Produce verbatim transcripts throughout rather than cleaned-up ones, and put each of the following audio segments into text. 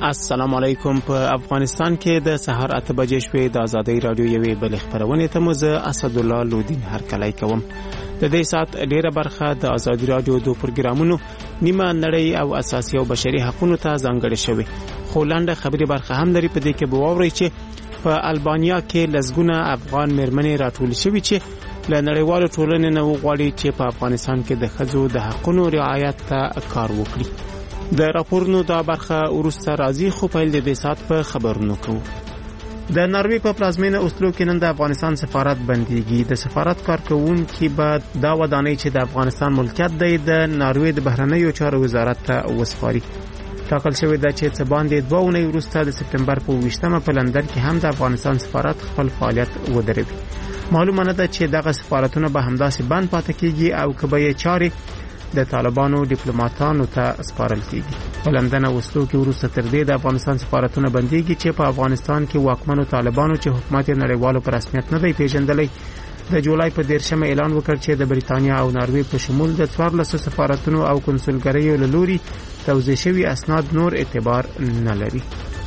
السلام علیکم. په افغانستان کې د سهار اته بجې شوې د آزادۍ رادیو یوې بلې خبرونه ته مو زه اسدالله لودین هرکلی کوم. د دې سات ډیره برخه د آزادۍ رادیو د پروګرامونو نیمه نړۍ او اساسي او بشري حقوقو ته ځانګړې شوی. خو لاندې خبري برخه هم لري په دې کې بووري چې په البانیا کې لزګونه افغان مرمنې راټول شوي چې له نړیوالو ټولنې نه وغواړي چې په افغانستان کې د ښځو د حقوقو رعایت ته کار وکړي. د راپورونو دا برخه ورسته راځي، خو پیل د دې سات په خبرونو کوو. د ناروې په پلازمینه اوسلو کې نن د افغانستان سفارت بنديږي. د سفارت کارکونکي به دا ودانۍ چې د افغانستان ملکیت دی د ناروې د بهرنیو چارو وزارت ته وسپاري. ټاکل شوی دا چې څه باندې دوه اونۍ وروسته د سپتمبر په ویشتمه په لندن کې هم د افغانستان سفارت خپل فعالیت ودروي. معلومه نه ده چې دغه سفارتونه به همداسې بند پاتې کیږي او که به یې چارې د طالبانو ډیپلوماټانو ته سپارل کیږي. په لندن او اوسلو کې وروسته تر دې د افغانستان سفارتونه بنديږي چې په افغانستان کې واکمنو طالبانو چې حکومت یې نړیوالو په رسمیت نه دی پیژندلی د جولای په دیرشمه اعلان وکړ چې د بریتانیا او ناروې په شمول د څوارلسو سفارتونو او کنسولګریو له لوري توزیع شوي اسناد نور اعتبار نه لري.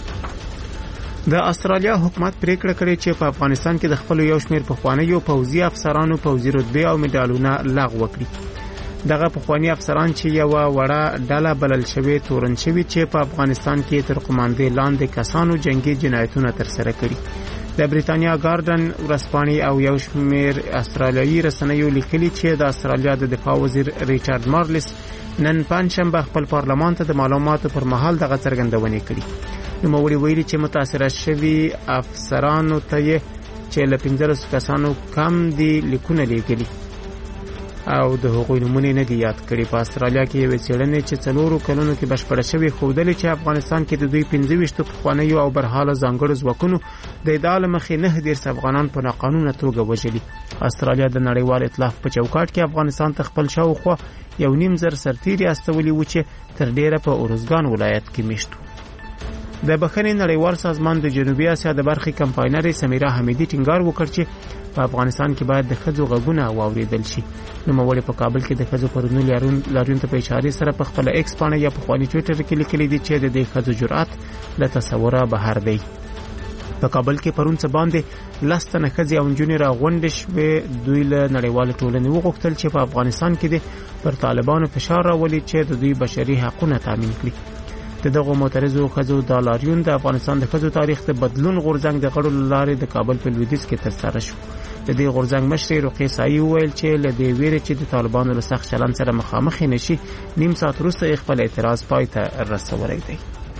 د استرالیا حکومت پریکړه کړې چې په افغانستان کې د خپل یو شمېر پخوانیو پوځي افسرانو پوځي رتبې او میډالونه لغوه کړي. دغه پخوانی افسران چې یو وړه ډله بلل شوی تورن شوی چې په افغانستان کې تر قوماندې لاندې کسانو جنگي جنایتونه ترسره کړي. د بریتانیا ګارډن ورځپاڼې او یو شمېر استرالیایي رسنیو لیکلي چې د استرالیا د دفاع وزیر ریچارډ مارلس نن پنځشنبه خپل پارلمان ته د معلوماتو پر مهال دغه څرګندونه کړې. نوموړي ویلي چې متاثره شوي افسرانو ته یې چې له پنځلسو کسانو کم دي لیکونه لیکلي او د هغوی نمونه نه دي یاد کړي. په استرالیا کې یو څېړنې چې څلورو کلونو کې بشپړه شوې ښودلې چې افغانستان کې د دوی پنځه ویشت پخوانیو او برحاله ځانګړو ځواکونو د ادعا له مخې نه دېرش افغانان په ناقانونه توګه وژلي. استرالیا د نړیوال ائتلاف په چوکاټ کې افغانستان ته خپل شاوخوا یو نیم زر سرتیري استولي و چې تر ډیره په اروزګان ولایت کې میشت. د بخښنې نړیوال سازمان د جنوبي اسیا د برخې کمپاینرې سمیرا حمیدي ټینګار وکړ چې په افغانستان کې باید د ښځو غږونه واوریدل شي. نوموړي په کابل کې د ښځو پرونو لاریون ته په اشاره سره په خپل ایکس باندې یا په خواني ټویټر کې لیکلي دي چې د دې ښځو جرأت له تصوره بهر دی. په کابل کې پرون څه باندې لس تنه ښځې او نجونې راغونډې شوې. دوی له نړیوالې ټولنې وغوښتل چې په افغانستان کې د پر طالبانو فشار راولي چې د دوی بشري حقوقونه تامین کړي. د دغه معترضو ښځو د لاریون د افغانستان د ښځو تاریخ ته بدلون غورځنګ د غړو لارې د کابل په لویدیځ کې ترسره شو. د دې غورځنګ مشر رقیه سایي وویل چې له دې ویرې چې د طالبانو له سخت چلند سره مخامخ نشي نیم ساعت وروسته خپل اعتراض پای ته رسولی دی.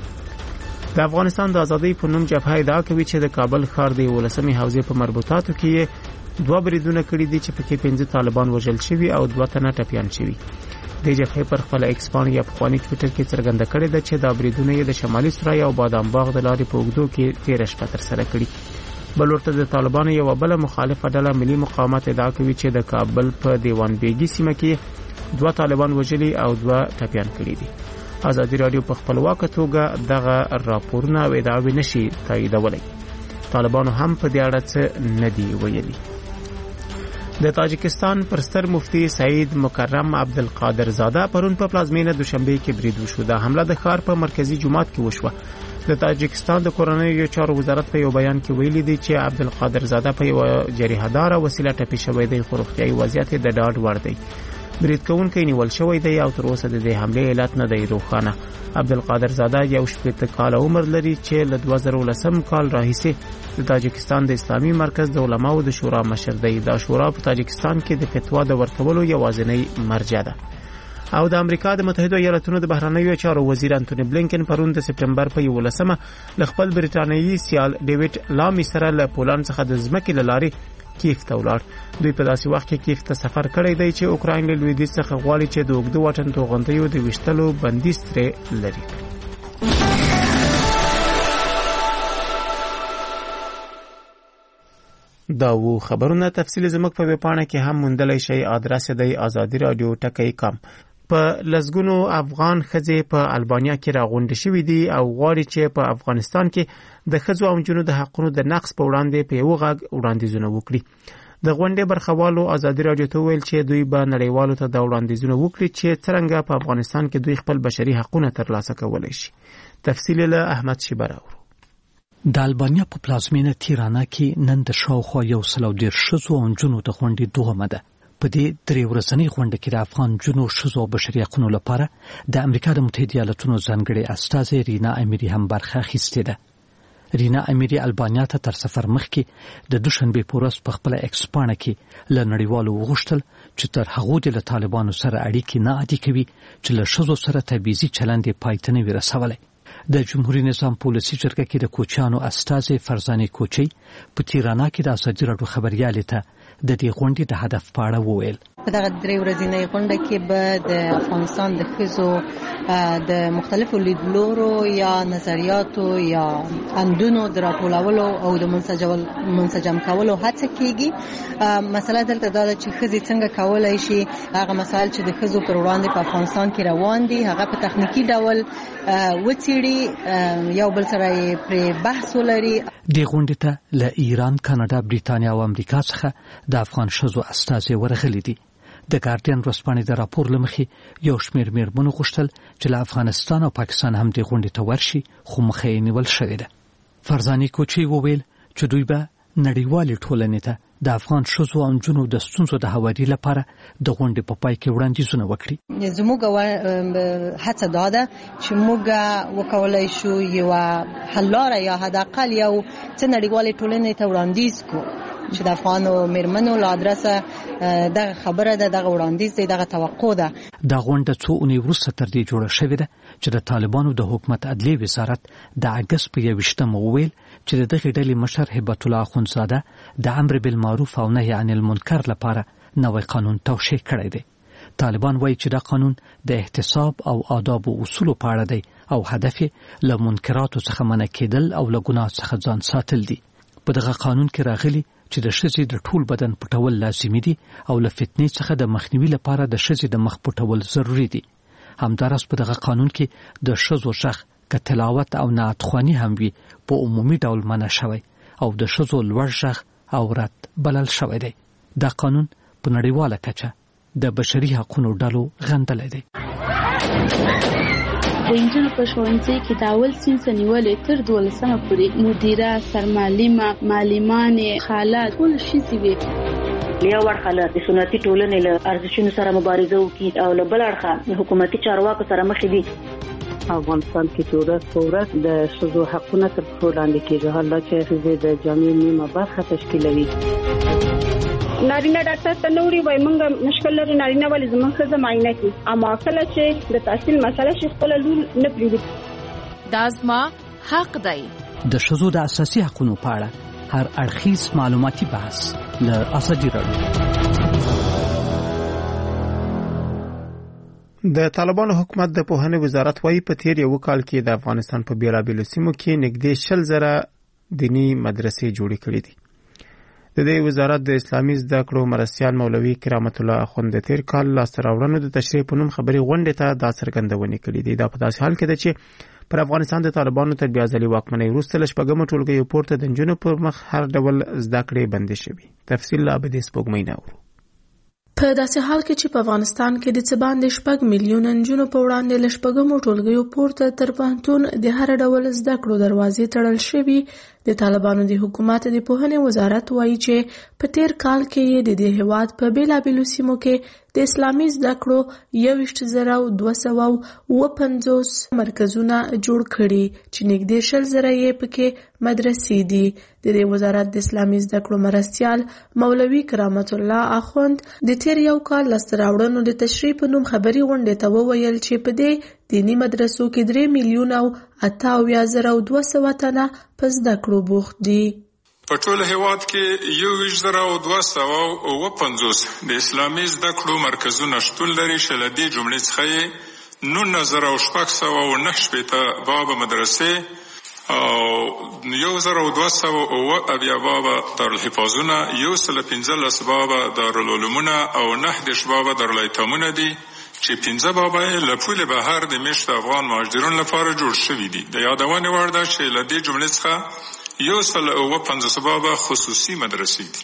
د افغانستان د ازادۍ په نوم جبهه ادعا کوي چې د کابل ښار د ولسمې حوزې په مربوطاتو کې دوه بریدونه کړي دي چې پکې پنځه طالبان وژل شوي او دوه تنه ټپیان شوي. د جبهې پر خپل ایکس باندې یا په خواني ټویټر کې څرګنده کړې ده چې دا بریدونه یې د شمالي سرای او بادام باغ د لارې په اوږدو کې تېره شپه ترسره کړي. بل ورته د طالبانو یوه بله مخالفه ډله ملي مقاومت ادعا کوي چې د کابل په دیوان بیګي سیمه کې دوه طالبان وژلي او دوه ټپیان کړي دي. ازادي رادیو په خپلواکه توګه دغه راپورونه او ادعاوې نشي تاییدولی. طالبانو هم په دې اړه څه نه دي ویلي. د تاجکستان پر ستر مفتی سعید مکرم عبدالقادر زاده پرون په پلازمینه دوشنبه کې برید وشو. دا حمله د ښار په مرکزی جومات کې وشوه. د تاجکستان د کورنیو چارو وزارت په یو بیان کې ویلي دی چې عبدالقادر زاده په یو جریحه‌داره وسیله ټپي شوی دی خو روغتیایي وضعیت یې د ډاډ وړ دی. برید کوونکی نیول شوی دی او تر اوسه د دې حملې علت نه دی روښانه. عبدالقادر زاده یو شپېته کاله عمر لري چې له دوه زره ولسم کال راهیسې د تاجکستان د اسلامي مرکز د علماو د شورا مشر دی. دا شورا په تاجکستان کې د فتوا د ورکولو یوازینۍ مرجع ده. او د امریکا د متحده ایالاتونو د بهرنیو چارو وزیر انټونی بلینکن پرون د سپتمبر په یولسمه له خپل بریټانیایي سیال ډیوډ لامي سره له پولند څخه د ځمکې له لارې کیف ته ولاړ. دوی په داسې وخت کې کیف ته سفر کړی دی چې اوکراین له لویدیځ څخه غواړي چې د اوږده واټن توغندیو د ویشتلو بندیز ترې لري. دا وو خبرونه تفصیل زموږ په ویبپاڼه کې هم موندلی شئ. آدرس دی آزادي رادیو ټکی کام. په لزګونو افغان ښځې په البانیا کې راغونډې شوې دي او غواړي چې په افغانستان کې د ښځو او نجونو د حقونو د نقض په وړاندې په یو غږ وړاندیزونه وکړي. د غونډې برخوالو ازادي راډیو ته ویل چې دوی به نړیوالو ته د وړاندیزونه وکړي چې څرنګه په افغانستان کې دوی خپل بشري حقوقونه ترلاسه کولی شي. تفصیل له احمد شیبر اورو. د البانیا په پلازمینه تیرانا کې نن د شاوخوا یو سل او دېرش ښځو او نجونو د غونډې دوهمه ده. په دې درې ورځنۍ غونډه کې د افغان نجونو ښځو او بشري حقوقو لپاره د امریکا د متحده ایالاتونو ځانګړې استازې رینا امیری هم برخه اخیستې ده. رینا امیری البانیا ته تر سفر مخکې د دوشنبه په ورځ په خپل ایکس پاڼه کې له نړیوالو وغوښتل چې تر هغو د طالبانو سره اړیکې نه عادي کوي چې له ښځو سره تبعیضي چلند یې پای ته نه وي رسولی. د جمهوریت نظام پالیسي جرګه کې د کوچیانو استازې فرزانې کوچی په تیرانا کې د ازادي راډیو خبريالې ته د دې غونډې د هدف په اړه وویل. په دغه درې ورځنۍ غونډه کې به د افغانستان د ښځو د مختلفو لیدلورو یا نظریاتو یا اندونو د راټولولو او د منسجم کولو هڅه کیږي. مسله دلته دا ده چې ښځې څنګه کولای شي هغه مسایل چې د ښځو پر وړاندې په افغانستان کې روان دي هغه په تخنیکی ډول وڅېړي، یو بل سره یې پرې بحث ولري. دې غونډې ته له ایران، کاناډا، بریتانیا او امریکا څخه د افغان ښځو استازي ورغلي دي. د ګارډین ورځپاڼې د راپور له مخې یو شمېر میرمنو غوښتل چې له افغانستان او پاکستان هم دې غونډې ته ورشي، خو مخه یې نیول شوې ده. فرزانې کوچی وویل چې دوی به نړیوالې ټولنې ته د افغان ښځو او نجونو د ستونزو د هواري لپاره د غونډې په پای کې وړاندیزونه وکړي. زموږ هڅه دا ده چې موږ وکولای شو یو حل لاره یا حداقل یو څه نړیوالې ټولنې ته وړاندیز کړو چې د افغانو میرمنو له ادرسه دغه خبره ده، دغه وړاندیز دی، دغه توقع ده. دا غونډه څو اونۍ وروسته تر دې جوړه شوې ده چې د طالبانو د حکومت عدلیې وزارت د اګست په یوویشتمه وویل چې د دغې ډلې مشر هبت الله اخندزاده د امر بالمعروف او نهي عن المنکر لپاره نوی قانون توشیح کړی دی. طالبان وایي چې دا قانون د احتساب او آداب او اصولو په اړه دی او هدف یې له منکراتو څخه منع کېدل او له ګناه څخه ځان ساتل دي. په دغه قانون کې راغلي چې د ښځې د ټول بدن پټول لازمي دي او له فتنې څخه د مخنیوي لپاره د ښځې د مخ پټول ضروري دي. همداراز په دغه قانون کې د ښځو غږ که تلاوت او نعتخواني هم وي په عمومي ډول منع شوی او د ښځو لوړ غږ عورت بلل شوی دی. دا قانون په نړیواله کچه د بشري حقوقو ډلو غندلی دی. د انجونو په ښوونځي کې د اول صنف نیولې تر دولسمه پورې مدیره، سرمعلمه، معلمانې، خاله ټول ښځې وې. یو اړخه له سنتي ټولنې له ارزښتونو سره مبارزه وکړي او له بل اړخه حکومتي چارواکو سره مخ دي. افغانستان کې چې ورځ په ورځ د ښځو حقونه تر پښو لاندې کېږي، حالا چې ښځې د جامعې نیمه برخه تشکیلوي. نارینه ډاکټر ته نوړي وای مونږ مشکل لري نارینه ولې زموږ ښځه معاینه کوي، اما کله چې د تحصیل مسله شي خپل لور نه پریږدي. دا زما حق دی. د ښځو د اساسي حقوقو په اړه هر اړخیز معلوماتي بحث له ازادي راډیو. د طالبانو حکومت د پوهنې وزارت وايي په تیر یو کال کې د افغانستان په بیلابیلو سیمو کې نږدې شل زره دینی مدرسې جوړې کړې دي. د دې وزارت د اسلامي زده کړو مرستیال مولوي کرامت الله اخوند د تیر کال لاسته راوړنو د تشریح په نوم خبري غونډې ته دا څرګندونې کړې دي. دا په داسې حال کې ده چې پر افغانستان د طالبانو تر بیا ځلې واکمنۍ وروسته له شپږمو ټولګیو پورته د نجونو پر مخ هر ډول زده کړې بندې شوي. تفصیل له عبدي سپوږمۍ نه اورو. په داسې حال کې چې په افغانستان کې د څه باندې شپږ میلیونه نجونو په وړاندې له شپږمو ټولګیو پورته تر پوهنتون د هر ډول زده کړو دروازې تړل شوي، د طالبانو د حکومت د پوهنې وزارت وایي چې په تیر کال کې یې د دې هیواد په بیلابیلو سیمو کې د اسلامي زده کړو یوویشت زره دوه سوه اووه پنځوس مرکزونه جوړ کړي چې نږدې شل زره یې پکې مدرسې دي. د دې وزارت د اسلامي زده کړو مرستیال مولوي کرامت الله اخوند د تیر یو کال لاسته راوړنو د تشریح په نوم خبري غونډې ته وویل چې په دې دینی مدرسو کې درې میلیونه او اته اویا زره دوه سوه تنه په زده کړو بوخت دي. په ټول هیواد کې یوویشت زره دوه سوه اووه پنځوس د اسلامي زده کړو مرکزونه شتون لري چې له دې جملې څخه یې نولس زره شپږ سوه نهه شپېته بابه مدرسې او یو زره دوه سوه اووه اویا بابه دارالحفاظونه، یو سل پنځلس بابه دارالعلومونه او نهه دېرش بابه دارالایتامونه دي چې پنځه بابه یې له پولې بهر د میشت افغان مهاجرینو لپاره جوړ شوي دي. د یادونې وړ ده چې له دې جملې څخه یو سل اووه پنځوس بابه خصوصي مدرسې دي.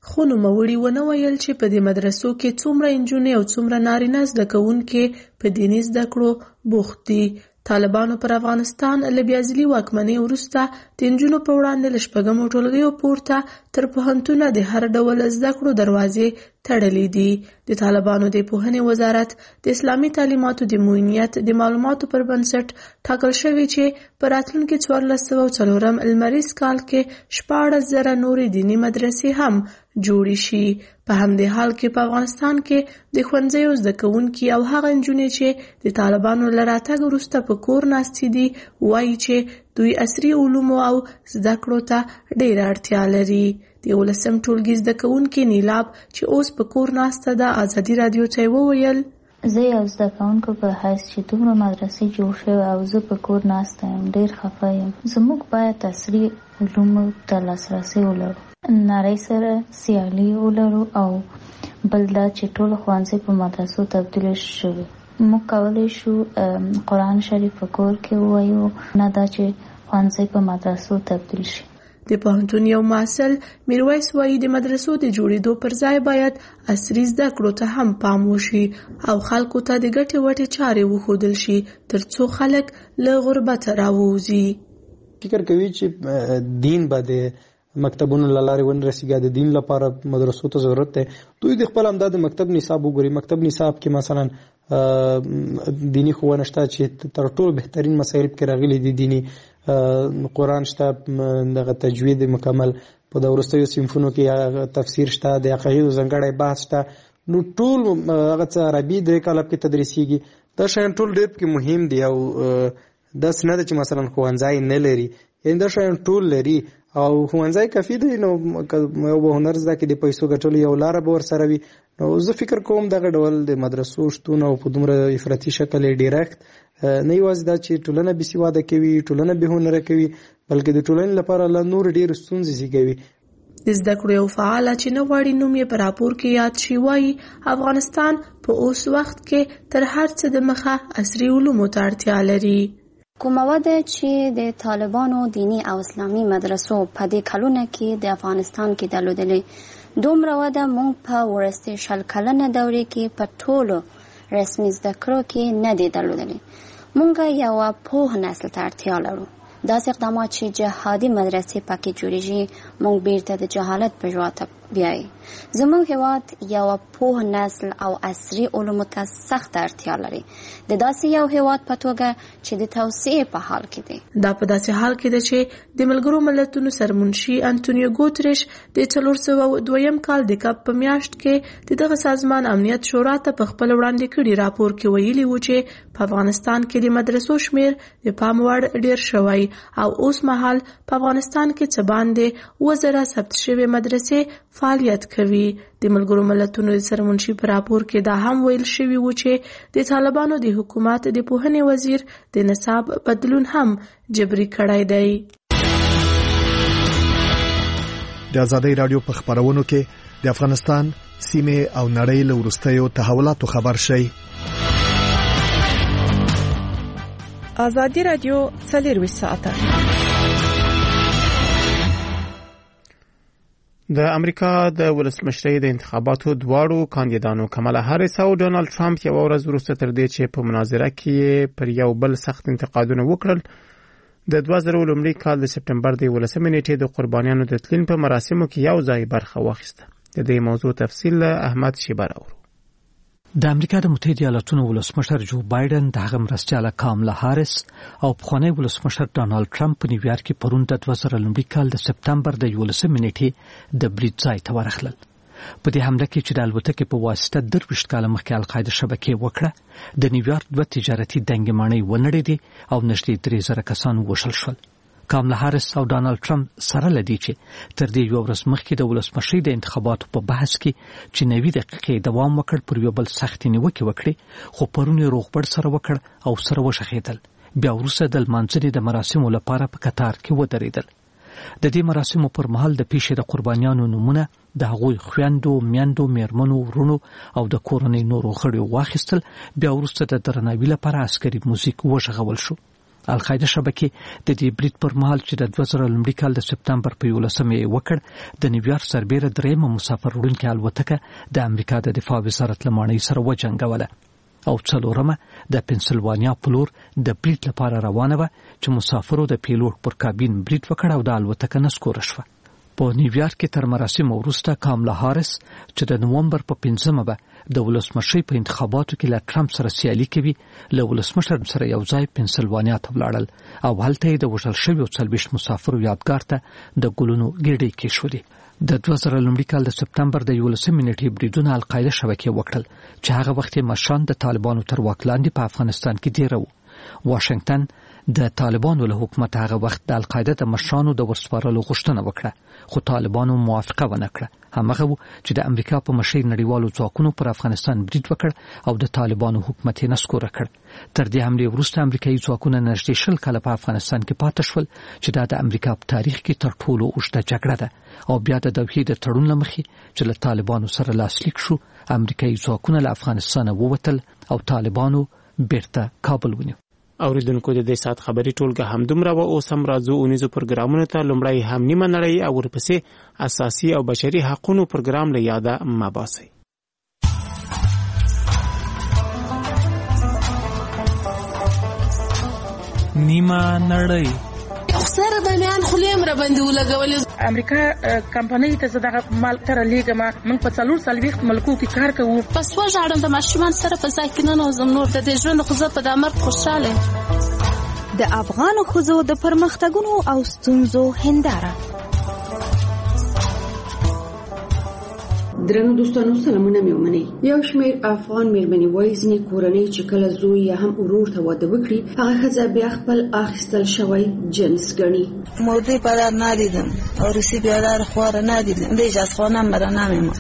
خو نوموړي ونه ویل چې په دې مدرسو کې څومره انجونې او څومره نارینه زده کوونکي په دیني زده کړو بوخت دي. طالبانو پر افغانستان له بیا ځلي واکمنۍ وروسته د نجونو په وړاندې له شپږمو ټولګیو پورته تر پوهنتونه د هر ډول زده کړو دروازې تړلې دي. د طالبانو د پوهنې وزارت د اسلامي تعلیماتو د معینیت د معلوماتو پر بنسټ ټاکل شوی چې په راتلونکي څوارلس سوه څلورم لمریز کال کې شپاړس زره نورې دیني مدرسې هم جوړې شي. په همدې حال کې په افغانستان کې د ښوونځیو زده کوونکي او هغه نجونې چې د طالبانو له راتګ وروسته په کور ناستې دي وایي چې دوی عصري علومو او زده کړو ته ډېره اړتیا لري. د یولسم ټولګي زده کوونکي نیلاب چې اوس په کور ناسته ده ازادي راډیو ته وویل زه یو زده کوونکو په حیث چې دومره مدرسې جوړ شوې او زه په کور ناسته یم ډېر خفه یم. زموږ باید عصري علومو ته لاسرسی ولرو، نړۍ سره سیالي ولرو او بل دا چې ټول ښوونځي په مدرسو تبدیل شوي. موږ کولی شو قرآن شریف په کور کې ووایو، نه دا چې ښوونځي په مدرسو تبدیل شي. د پوهنتون یو محصل میرویس وایي د مدرسو د جوړېدو پر ځای باید عصري زده کړو ته هم پام وشي او خلکو ته د ګټې وټې چارې وښودل شي تر څو خلک له غربته راووځي. فکر کوي چې دین به د مکتبونو له لارې ونرسېږي، د دین لپاره مدرسو ته ضرورت دی. دوی د خپل همدا د مکتب نصاب وګوري. مکتب نصاب کې مثلا دینی ښوونه شته چې تر ټولو بهترین مسایل پکې راغلي دي. دینی قرآن شته، دغه تجوید مکمل په د وروستیو صنفونو کې تفسیر شته، د عقایدو ځانګړی بحث شته. نو ټول هغه څه عربي درې کاله پکې تدریسیږي. دا شیان ټول ډېر پکې مهم دي او داسې نه ده چې مثلا ښوونځی نه لري، یعنې دا شیان ټول لري او ښوونځی کافي دی. نو یو به هنر زده کړي د پیسو ګټلو یو لاره به ورسره وي. نو زه فکر کوم دغه ډول د مدرسو شتون او په دومره افراطي شکل یې ډیرښت نه یوازې دا چې ټولنه بې سواده کوي، ټولنه بې هنره کوي، بلکې د ټولنې لپاره لا نور ډېرې ستونزې زېږوي. د زده کړو یو فعاله چې نه غواړي نوم یې په راپور کې یاد شي وایي افغانستان په اوس وخت کې تر هر څه د مخه عصري علومو ته اړتیا لري. کومه وده چې د طالبانو دینی او اسلامي مدرسو په دې کلونه کې د افغانستان کې درلودلې، دومره وده مونږ په وروستي شل کلنه دورې کې په ټولو رسمي زده کړو کې نه دی درلودلې. مونږ یو پوه نسل ته اړتیا لرو. داسې اقدامات چې جهادي مدرسې پکې جوړېږي مونږ بیرته د جهالت په ژواته بیایي. زموږ هېواد یو پوه نسل او عصري علومو ته سخت اړتیا لري، د داسې یو هېواد په توګه چې د توسعې په حال کې دی. دا په داسې حال کې ده چې د ملګرو ملتونو سرمنشي انټونیو ګوتریش د څلور سوه دویم کال د کب په میاشت کې د دغه سازمان امنیت شورا ته په خپل وړاندې کړي راپور کې ویلي و چې په افغانستان کې د مدرسو شمیر د پام وړ ډیر شوی او اوس مهال په افغانستان کې څه باندې اووه زره ثبت شوې مدرسې فعالیت کوي. د ملګرو ملتونو د سرمنشي په راپور کې دا هم ویل شوي و چې د طالبانو د حکومت د پوهنې وزیر د نصاب بدلون هم جبري کړی دی. د ازادۍ راډیو په خبرونو کې د افغانستان سیمه او نړۍ له وروستیو تحولاتو خبر شي. ازادي راډیو څلور ساعته د امریکا د ولسمشرۍ د انتخاباتو دواړو کاندیدانو کمالا هاریس او ډونالد ټرمپ یو ورځ وروسته تر دې چې په مناظره کې پر یو بل سخت انتقادونه وکړل د دوه زره لومړي کال د سپټمبر د ولسمې نیټې د قربانیانو د تلین په مراسمو کې یو ځای برخه واخیسته. د دې موضوع تفصیل احمد شیبر اورو. د امریکا د متحده ایالاتونو ولسمشر جو بایدن د هغه مرستیاله کاملا هاریس او پخوانی ولسمشر ډونالد ټرمپ په نیویارک کې پرون د دوه زره لومړي کال د سپټمبر د یولسمې نیټې د برید ځای ته ورغلل. په دې حمله کې چې د الوتکې په واسطه درویشت کاله مخکې القاعده شبکې وکړه، د نیویارک دوه تجارتي دنګې ماڼۍ ونړېدې او نږدې درې زره کسان ووژل شول. کاملا هاریس او ډونالد ټرمپ سره لدی چې تر دې یو ورځ مخکې د ولسمشرۍ د انتخاباتو په بحث کې چې نوي دقیقې دوام وکړ پر یو بل سختې نیوکې وکړې، خو پرون یې روغبړ سره وکړ او سره وشخېدل. بیا وروسته د لمانځنې د مراسمو لپاره په قطار کې ودرېدل. د دې مراسمو پر مهال د پیښې د قربانیانو نومونه د هغوی خویندو، میندو، میرمنو، ورونو او د کورنۍ نورو غړو واخیستل. بیا وروسته د درناوي لپاره عسکري موزیک وشغول شو. القاعده شبکې د دې بریټ پر مهال چې د دوه زره لومړي کال د سپتمبر په یولسمه یې وکړ د نیویارک سربېره درېیمه مسافر وړونکې الوتکه د امریکا د دفاع وزارت له ماڼۍ سره وجنګوله او څلورمه د پنسلوانیا په لور د بریټ لپاره روانه وه چې مسافرو د پیلوټ پر کابین بریټ وکړ او د الوتکه نسکوره شوه. په نیویارک کې تر مراسمو وروسته کاملا هارس چې د نومبر په پنځمه به د ولسمشۍ په انتخاباتو کې له ټرمپ سره سیالي کوي له ولسمشر سره یو ځای پنسلوانیا ته ولاړل او هلته یې د وژل شویو څلوېښت مسافرو یادګار ته د ګلونو ګېډۍ کېښودې. د دوه زره لومړي کال د سپتمبر د یولسمې نېټې بریدونه القاعده شبکې وکړل چې هغه وخت یې مشران د طالبانو تر واک لاندې په افغانستان کې دیره وو. واشنگټن د طالبانو له حکومت هغه وخت د القاعده د مشرانو د ورسپارلو غوښتنه وکړه خو طالبانو موافقه ونه کړه. همغه و چې د امریکا په مشر نړیوالو ځواکونو پر افغانستان برید وکړ او د طالبانو حکومت یې نسکوره کړ. تر دې حملې وروسته امریکایي ځواکونه نږدې شل کاله په افغانستان کې پاتې شول چې دا د امریکا په تاریخ کې تر ټولو اوږده جګړه ده او بیا د دوحې د تړون له مخې چې له طالبانو سره لاسلیک شو امریکایي ځواکونه له افغانستان ووتل او طالبانو بیرته کابل ونیو. اوریدونکو د دې سات خبري ټولګه هم دومره و اوس هم راځو اونیزو پروګرامونو ته. لومړی هم نیمه نړۍ او ورپسې اساسي او بشري حقوقو پروګرام له یاده مباسي. نیمه نړۍ سره د میان خلیم را باندې ولګولې امریکا کمپنۍ ته زداغه مال تر لیګما من په څلور سلويخت ملکو کې کار کوو پس وژاړم د ماشومان سره په ځای کې نه نوزم نور د دې ژوند خو زه په دامر خوشاله د افغان خزو د پرمختګونو او ستونزو هنداره. درنو دوستانو سلامونه مې ومنئ. یو شمېر افغان مېرمنې وایي ځینې کورنۍ چې کله زوی یا هم ورور ته واده وکړي هغه ښځه بیا خپل اخیستل شوی جنس ګڼي. مردی پدر ندیدم عروسی بیادر خوار ندیدم بیش از خانم برا نمیمان.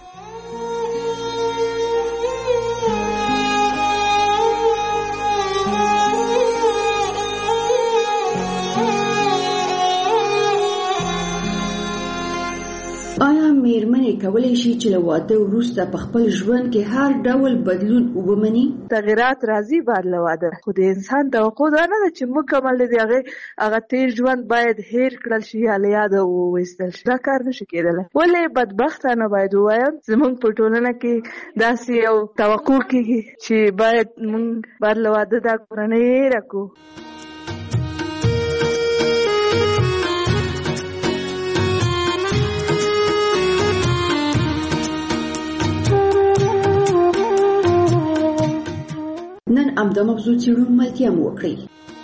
آیا مېرمنې کولی شي چې له واده وروسته په خپل ژوند کې هر ډول بدلون ومني؟ تغیرات راځي بعد له واده خو د انسان توقع دا نه ده چې مکمل دی هغه هغه تیر ژوند باید هیر کړل شي یا له یاده وویستل شي. دا کار نشي کېدلی. ولې بدبختانه باید ووایم زموږ په ټولنه کې داسې یو توقع کېږي چې باید موږ بعد له واده دا کورنۍ هیره کړو. نن همدا موضوع څېړو ملتیا مو وکړئ.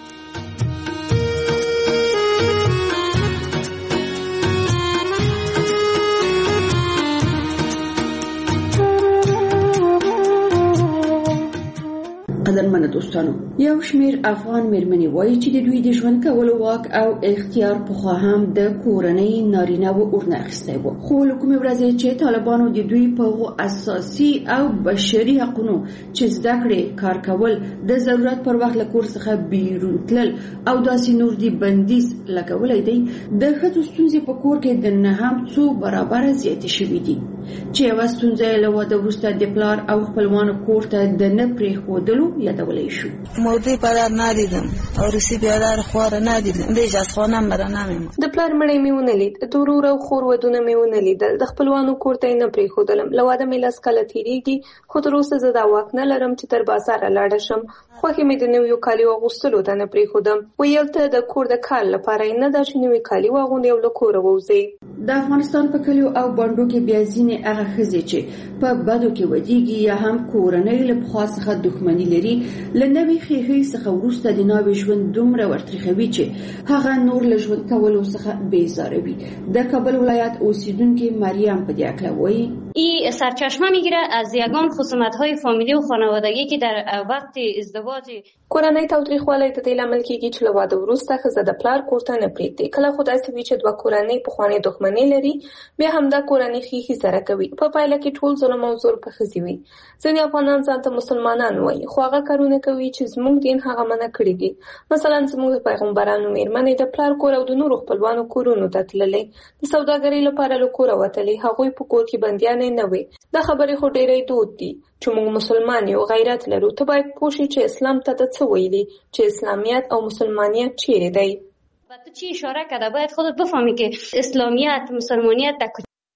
قدرمنو دوستانو یو شمېر افغان مېرمنې وایي چې د دوی د ژوند کولو واک او اختیار پخوا هم د کورنۍ نارینه‌و ورنه اخیستی و خو له کومې ورځې چې طالبانو د دوی په هغو اساسي او بشري حقونو چې زده کړې کار کول د ضرورت پر وخت له کور څخه بیرون تلل او داسې نور دي بندیز لګولی دی د ښځو ستونزې په کور کې د نه هم څو برابره زیاتې شوي دي چې یوه ستونزه یې له واده وروسته د پلار او خپلوانو کور ته د نه پرېښودلو یادولی شو. مردی پدر ندیدم عروسی بیادر خوار ندیدم بیش از خانم برا نمیمان. د پلار مړی مې ونه لید د ورور او خور ودونه مې ونه لیدل د خپلوانو کور ته یې نه پرېښودلم له واده مې لس کاله تېرېږي خو تر اوسه زه دا واک نه لرم چې تر بازاره لاړه شم. خوښې مې د نویو کالیو اغوستلو ته نه پرېښودم. ویل ته د کور د کال لپاره یې نه ده چې نوي کالي واغوندې او له کوره ووځئ. د افغانستان په کلیو او بانډو کې بیا ځینې هغه ښځې چې په بدو کې ودیږي یا هم کورنۍ له پخوا څخه دښمني لري له نوې ښیښې څخه وروسته د ناوې ژوند دومره ورتریخوي چې هغه نور له ژوند کولو څخه بیزاره وي. د کابل ولایت اوسیدونکې مریم په دې هکله وایي این سرچشمه میگیره از یگان خصومت‌های فامیلی و خانوادگی که در وقت ازدواج کورنۍ تاوتریخوالی د دې لامل کېږي چې له واده وروسته ښځه د پلار کور ته نه پرېږدي. کله خو داسې وي چې دوه کورنۍ پخوانۍ دښمنۍ لري بیا همدا کورنۍ ښیښې سره کوي. په پایله کې ټول ظلم او زور په ښځې وي. ځینې افغانان ځان ته مسلمانان وایي خو هغه کارونه کوي چې زموږ دین هغه منع کړي دي. مثلا زموږ د پیغمبرانو مېرمنې د پلار کور او د نورو خپلوانو کورونو ته تللې د سوداګرۍ لپاره له کوره وتلې. هغوی په کور کې بندیان کورنۍ نه وي. دا خبرې خو ډېرې دود دي چې موږ مسلمان یو، غیرت لرو. ته باید پوه شې چې اسلام ته ته څه ویلي، چې اسلامیت او مسلمانیت چیرې دی. تو چی اشاره کرده باید خودت بفهمی که اسلامیت مسلمانیت در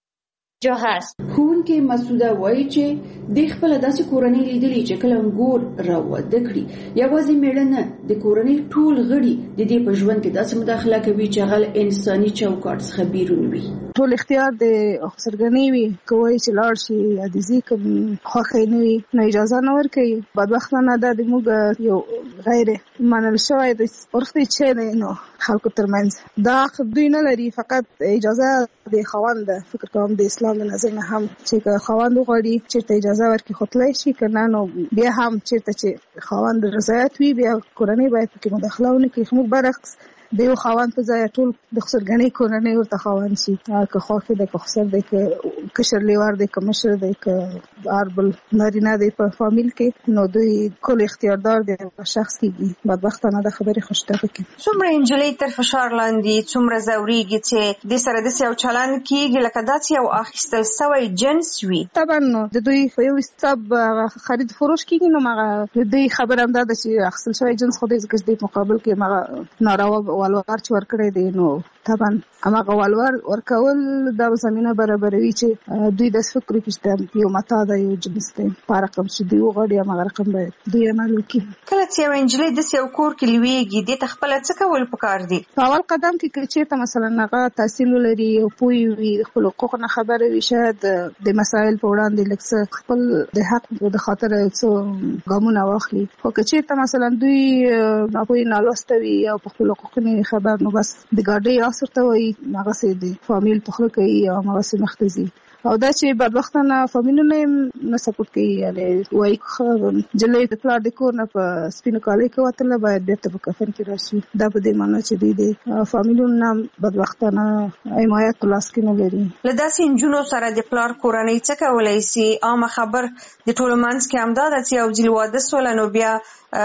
کجا هست. ښوونکې مسعوده وایي چې د خپل داسې کورنۍ لیدلې چې کله انګور راوده کړي، یوازې میړه نه، د کورنۍ ټول غړي د دې په ژوند کې داسې مداخله کوي چې هغه انساني چوکاټ څخه بیرون وي. ټول اختیار د افسرګنۍ وي، کوي چې لاړ شي یا د ځي کوم خوښه نه وي نو اجازه نه ورکوي. بدبختانه دا د موږ یو غیر منل شوی د ورختي چې دی نو خلکو ترمنځ دا دوی نه لري، فقط اجازه د خاوند فکر کوم د اسلام له نظر نه هم چې خاوند وغواړي چې اجازه ورکړي خو تللی شي، که نه نو بیا هم چېرته چې خاوند رضایت وي بیا کورنۍ باید پکې مداخله ونه کړي. خو موږ برعکس د یو خاوند په ځای ټول د خسرګنۍ کورنۍ ورته خاوند شي، که خوښ دی که خسر دی که کشر لیوار دی که مشر دی که هر بل نارینه دی په فامیل کې، نو دوی کل اختیاردار دی شخص کېږي. بدبختانه د خبرې خوشته پکې څومره نجلۍ تر فشار لاندې څومره ځورېږي چې دې سره داسې یو چلند کېږي لکه داسې یو اخیستل سوی جنس وي. طبعا نو د دوی په یو حساب خرید فروش کېږي، نو هغه د دوی خبره همدا ده چې اخیستل سوی جنس خو دی ځکه چې دوی مقابل کې هغه ناروا والوار چې ورکړی دی، نو طبعا هماغه والوار ورکول دا زمینه برابروي چې دوی داسې فکر وکړي چې یو متاع ده یو جنس دی، په رقم چې دوی وغواړي هماغه رقم باید دوی عمل وکړي. کله چې یوه نجلۍ داسې یو کور کې لویږي دې ته خپله څه کول پکار دي؟ په اول قدم کې که چېرته مثلا هغه تحصیل ولري او پوه وي د خپلو حقوقو نه خبره وي، شاید د مسایل په وړاندې لږ څه خپل د حق د خاطره څه ګامونه واخلي. خو که چېرته مثلا دوی ناپوهي نالوسته وي او په خپلو حقوقو نه خبر، نو بس د ګاډۍ آس ورته وایي، هغسې د فامیل په خوله کوي او هماغسې مخ ته ځي. او دا چې بدبختانه فامیلونه یې نه سپورټ کوي، یعنې وایي نجلۍ د پلار د کور نه په سپینو کالیو کې وتله باید بېرته په کفن کې راشي. دا په دې معنی چې دوی د فامیلونو نه بدبختانه حمایت په لاس کې نه لري. له داسې نجونو سره د پلار کورنۍ څه کولی سي؟ عامه خبر د ټولو منځ کې همدا ده چې یو ځل واده سوله نو بیا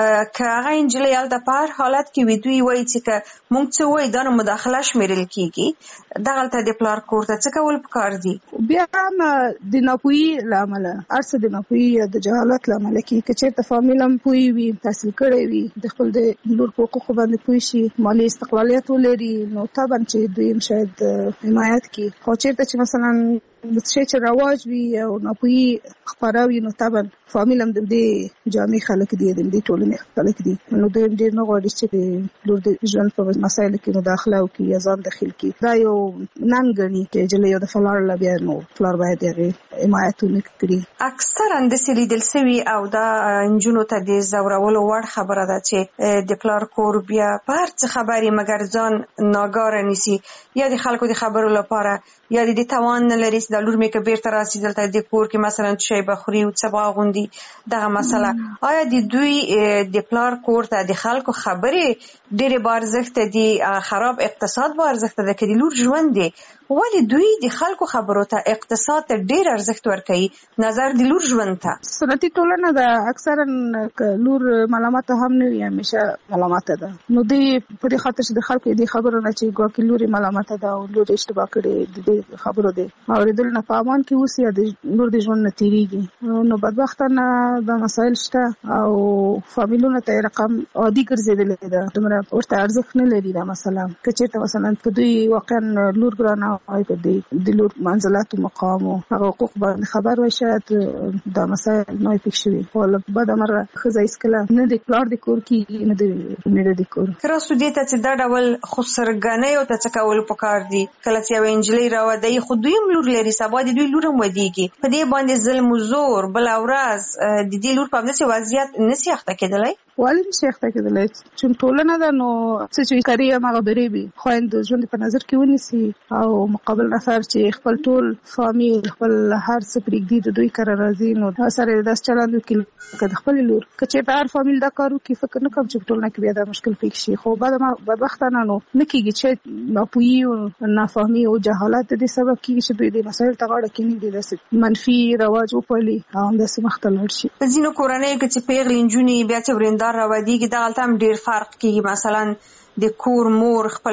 که هغه نجلۍ هلته په هر حالت کې وي دوی وایي چې که موږ څه وایي دا نو مداخله شمېرل کېږي. دغلته د پلار کور ته څه کول پکار دي؟ بیا هم د ناپوهي له امله هر څه د ناپوهي یا د جهالت له امله کېږي. که چېرته فامیل هم پوه وي، تحصیل کړی وي، د خپل د لور په حقوقو باندې پوه شي، مالي استقلالیت ولري، نو طبعا چې دوی هم شاید حمایت کړي. خو چېرته چې مثلا د شی چې رواج وي او ناپوهي خپره وي، نو طبعا فامیل هم د دې جامع خلک دي، د دې ټولنې خلک دي، نو دوی هم ډېر نه غواړي چې د لور د ژوند په مسایلو کې مداخله وکړي یا ځان دخیل کړي. دا یو ننګ ګڼي چې نجلۍ یو دفعه لاړله بیا نو پلار باید د هغې حمایت ونه کړي. اکثرا داسې لیدل سوي او دا نجونو ته د ځورولو وړ خبره ده چې د پلار کور بیا په هر څه خبر یې مګر ځان ناګاره نیسي، یا د خلکو د خبرو لپاره یا د دې توان نه لري چې دا لور مې که بیرته راسي دلته د کور کې مثلا شی به خوري او څه به اغوندي. دغه مسله آیا د دوی د پلار کور ته د خلکو خبرې ډېرې با ارزښته دي، خراب اقتصاد با ارزښته ده که د لور ژوند دی؟ ولې دوی د خلکو خبرو ته اقتصاد ته ډېر ارزښت ورکوي نظر د لور ژوند ته؟ سنتي ټولنه ده اکثرا که لور ملامته هم نه وي همیشه ملامته ده، نو دوی په دې خاطر چې د خلکو دې خبرو نه چې ګواکې لور یې ملامته ده او لور یې اشتباه کړې د دې خبرو دی اورېدلو نه په امان کې اوسي یا د لور د ژوند نه تېرېږي. نو بدبختانه دا مسایل شته او فامیلونو ته یې رقم عادي ګرځېدلې ده، دومره ورته ارزښت نه لري دا مسله. که چېرته مثلا په دوی واقعا لور ګرانه وای که د لور منزلت و مقام و هغه حقوق باندې خبر وای شاید دا مسایل نه وای پېښ شوي. خو له بده مرغه ښځه هېڅکله نه د پلار د کور کېږي نه د مېړه د کور. که راسو دې ته چې دا ډول خسرګنیو ته څه کول پکار دي؟ کله چې یوه نجلۍ راودوي خو دوی هم لور لري، سبا د دوی لور هم ودېږي، په دې باندې ظلم و زور بله ورځ د دې لور په همداسې وضعیت نسي اخته کېدلی؟ ولې نشي اخته کېدلی؟ چې ټولنه ده نو څه چې کوي هماغه برې وي، خویند ژوند په نظر کې ونیسي او مقابل نفر چې خپل ټول فامیل خپل هر څه پرېږدي د دوی کره راځي، نو سره یې داسې چلند وکړي لکه د خپلې لور. که چېرته هر فامیل دا کار وکړي فکر نه کوم چې په ټولنه کې بیا دا مشکل پېښ شي. خو بدبختانه نو نه کېږي چې ناپوهي او نافهمي او جهالت د دې سبب کېږي چې دوی دې مسایل ته غاړه کېنږدي، داسې منفي رواج وپالي او همداسې مخ ته لاړ شي. په ځینو کورنیو کې چې پیغلې نجونې بیا چې ورېندار راودېږي دغلته هم ډېر فرق کېږي. مثلا د کور مور خپله لور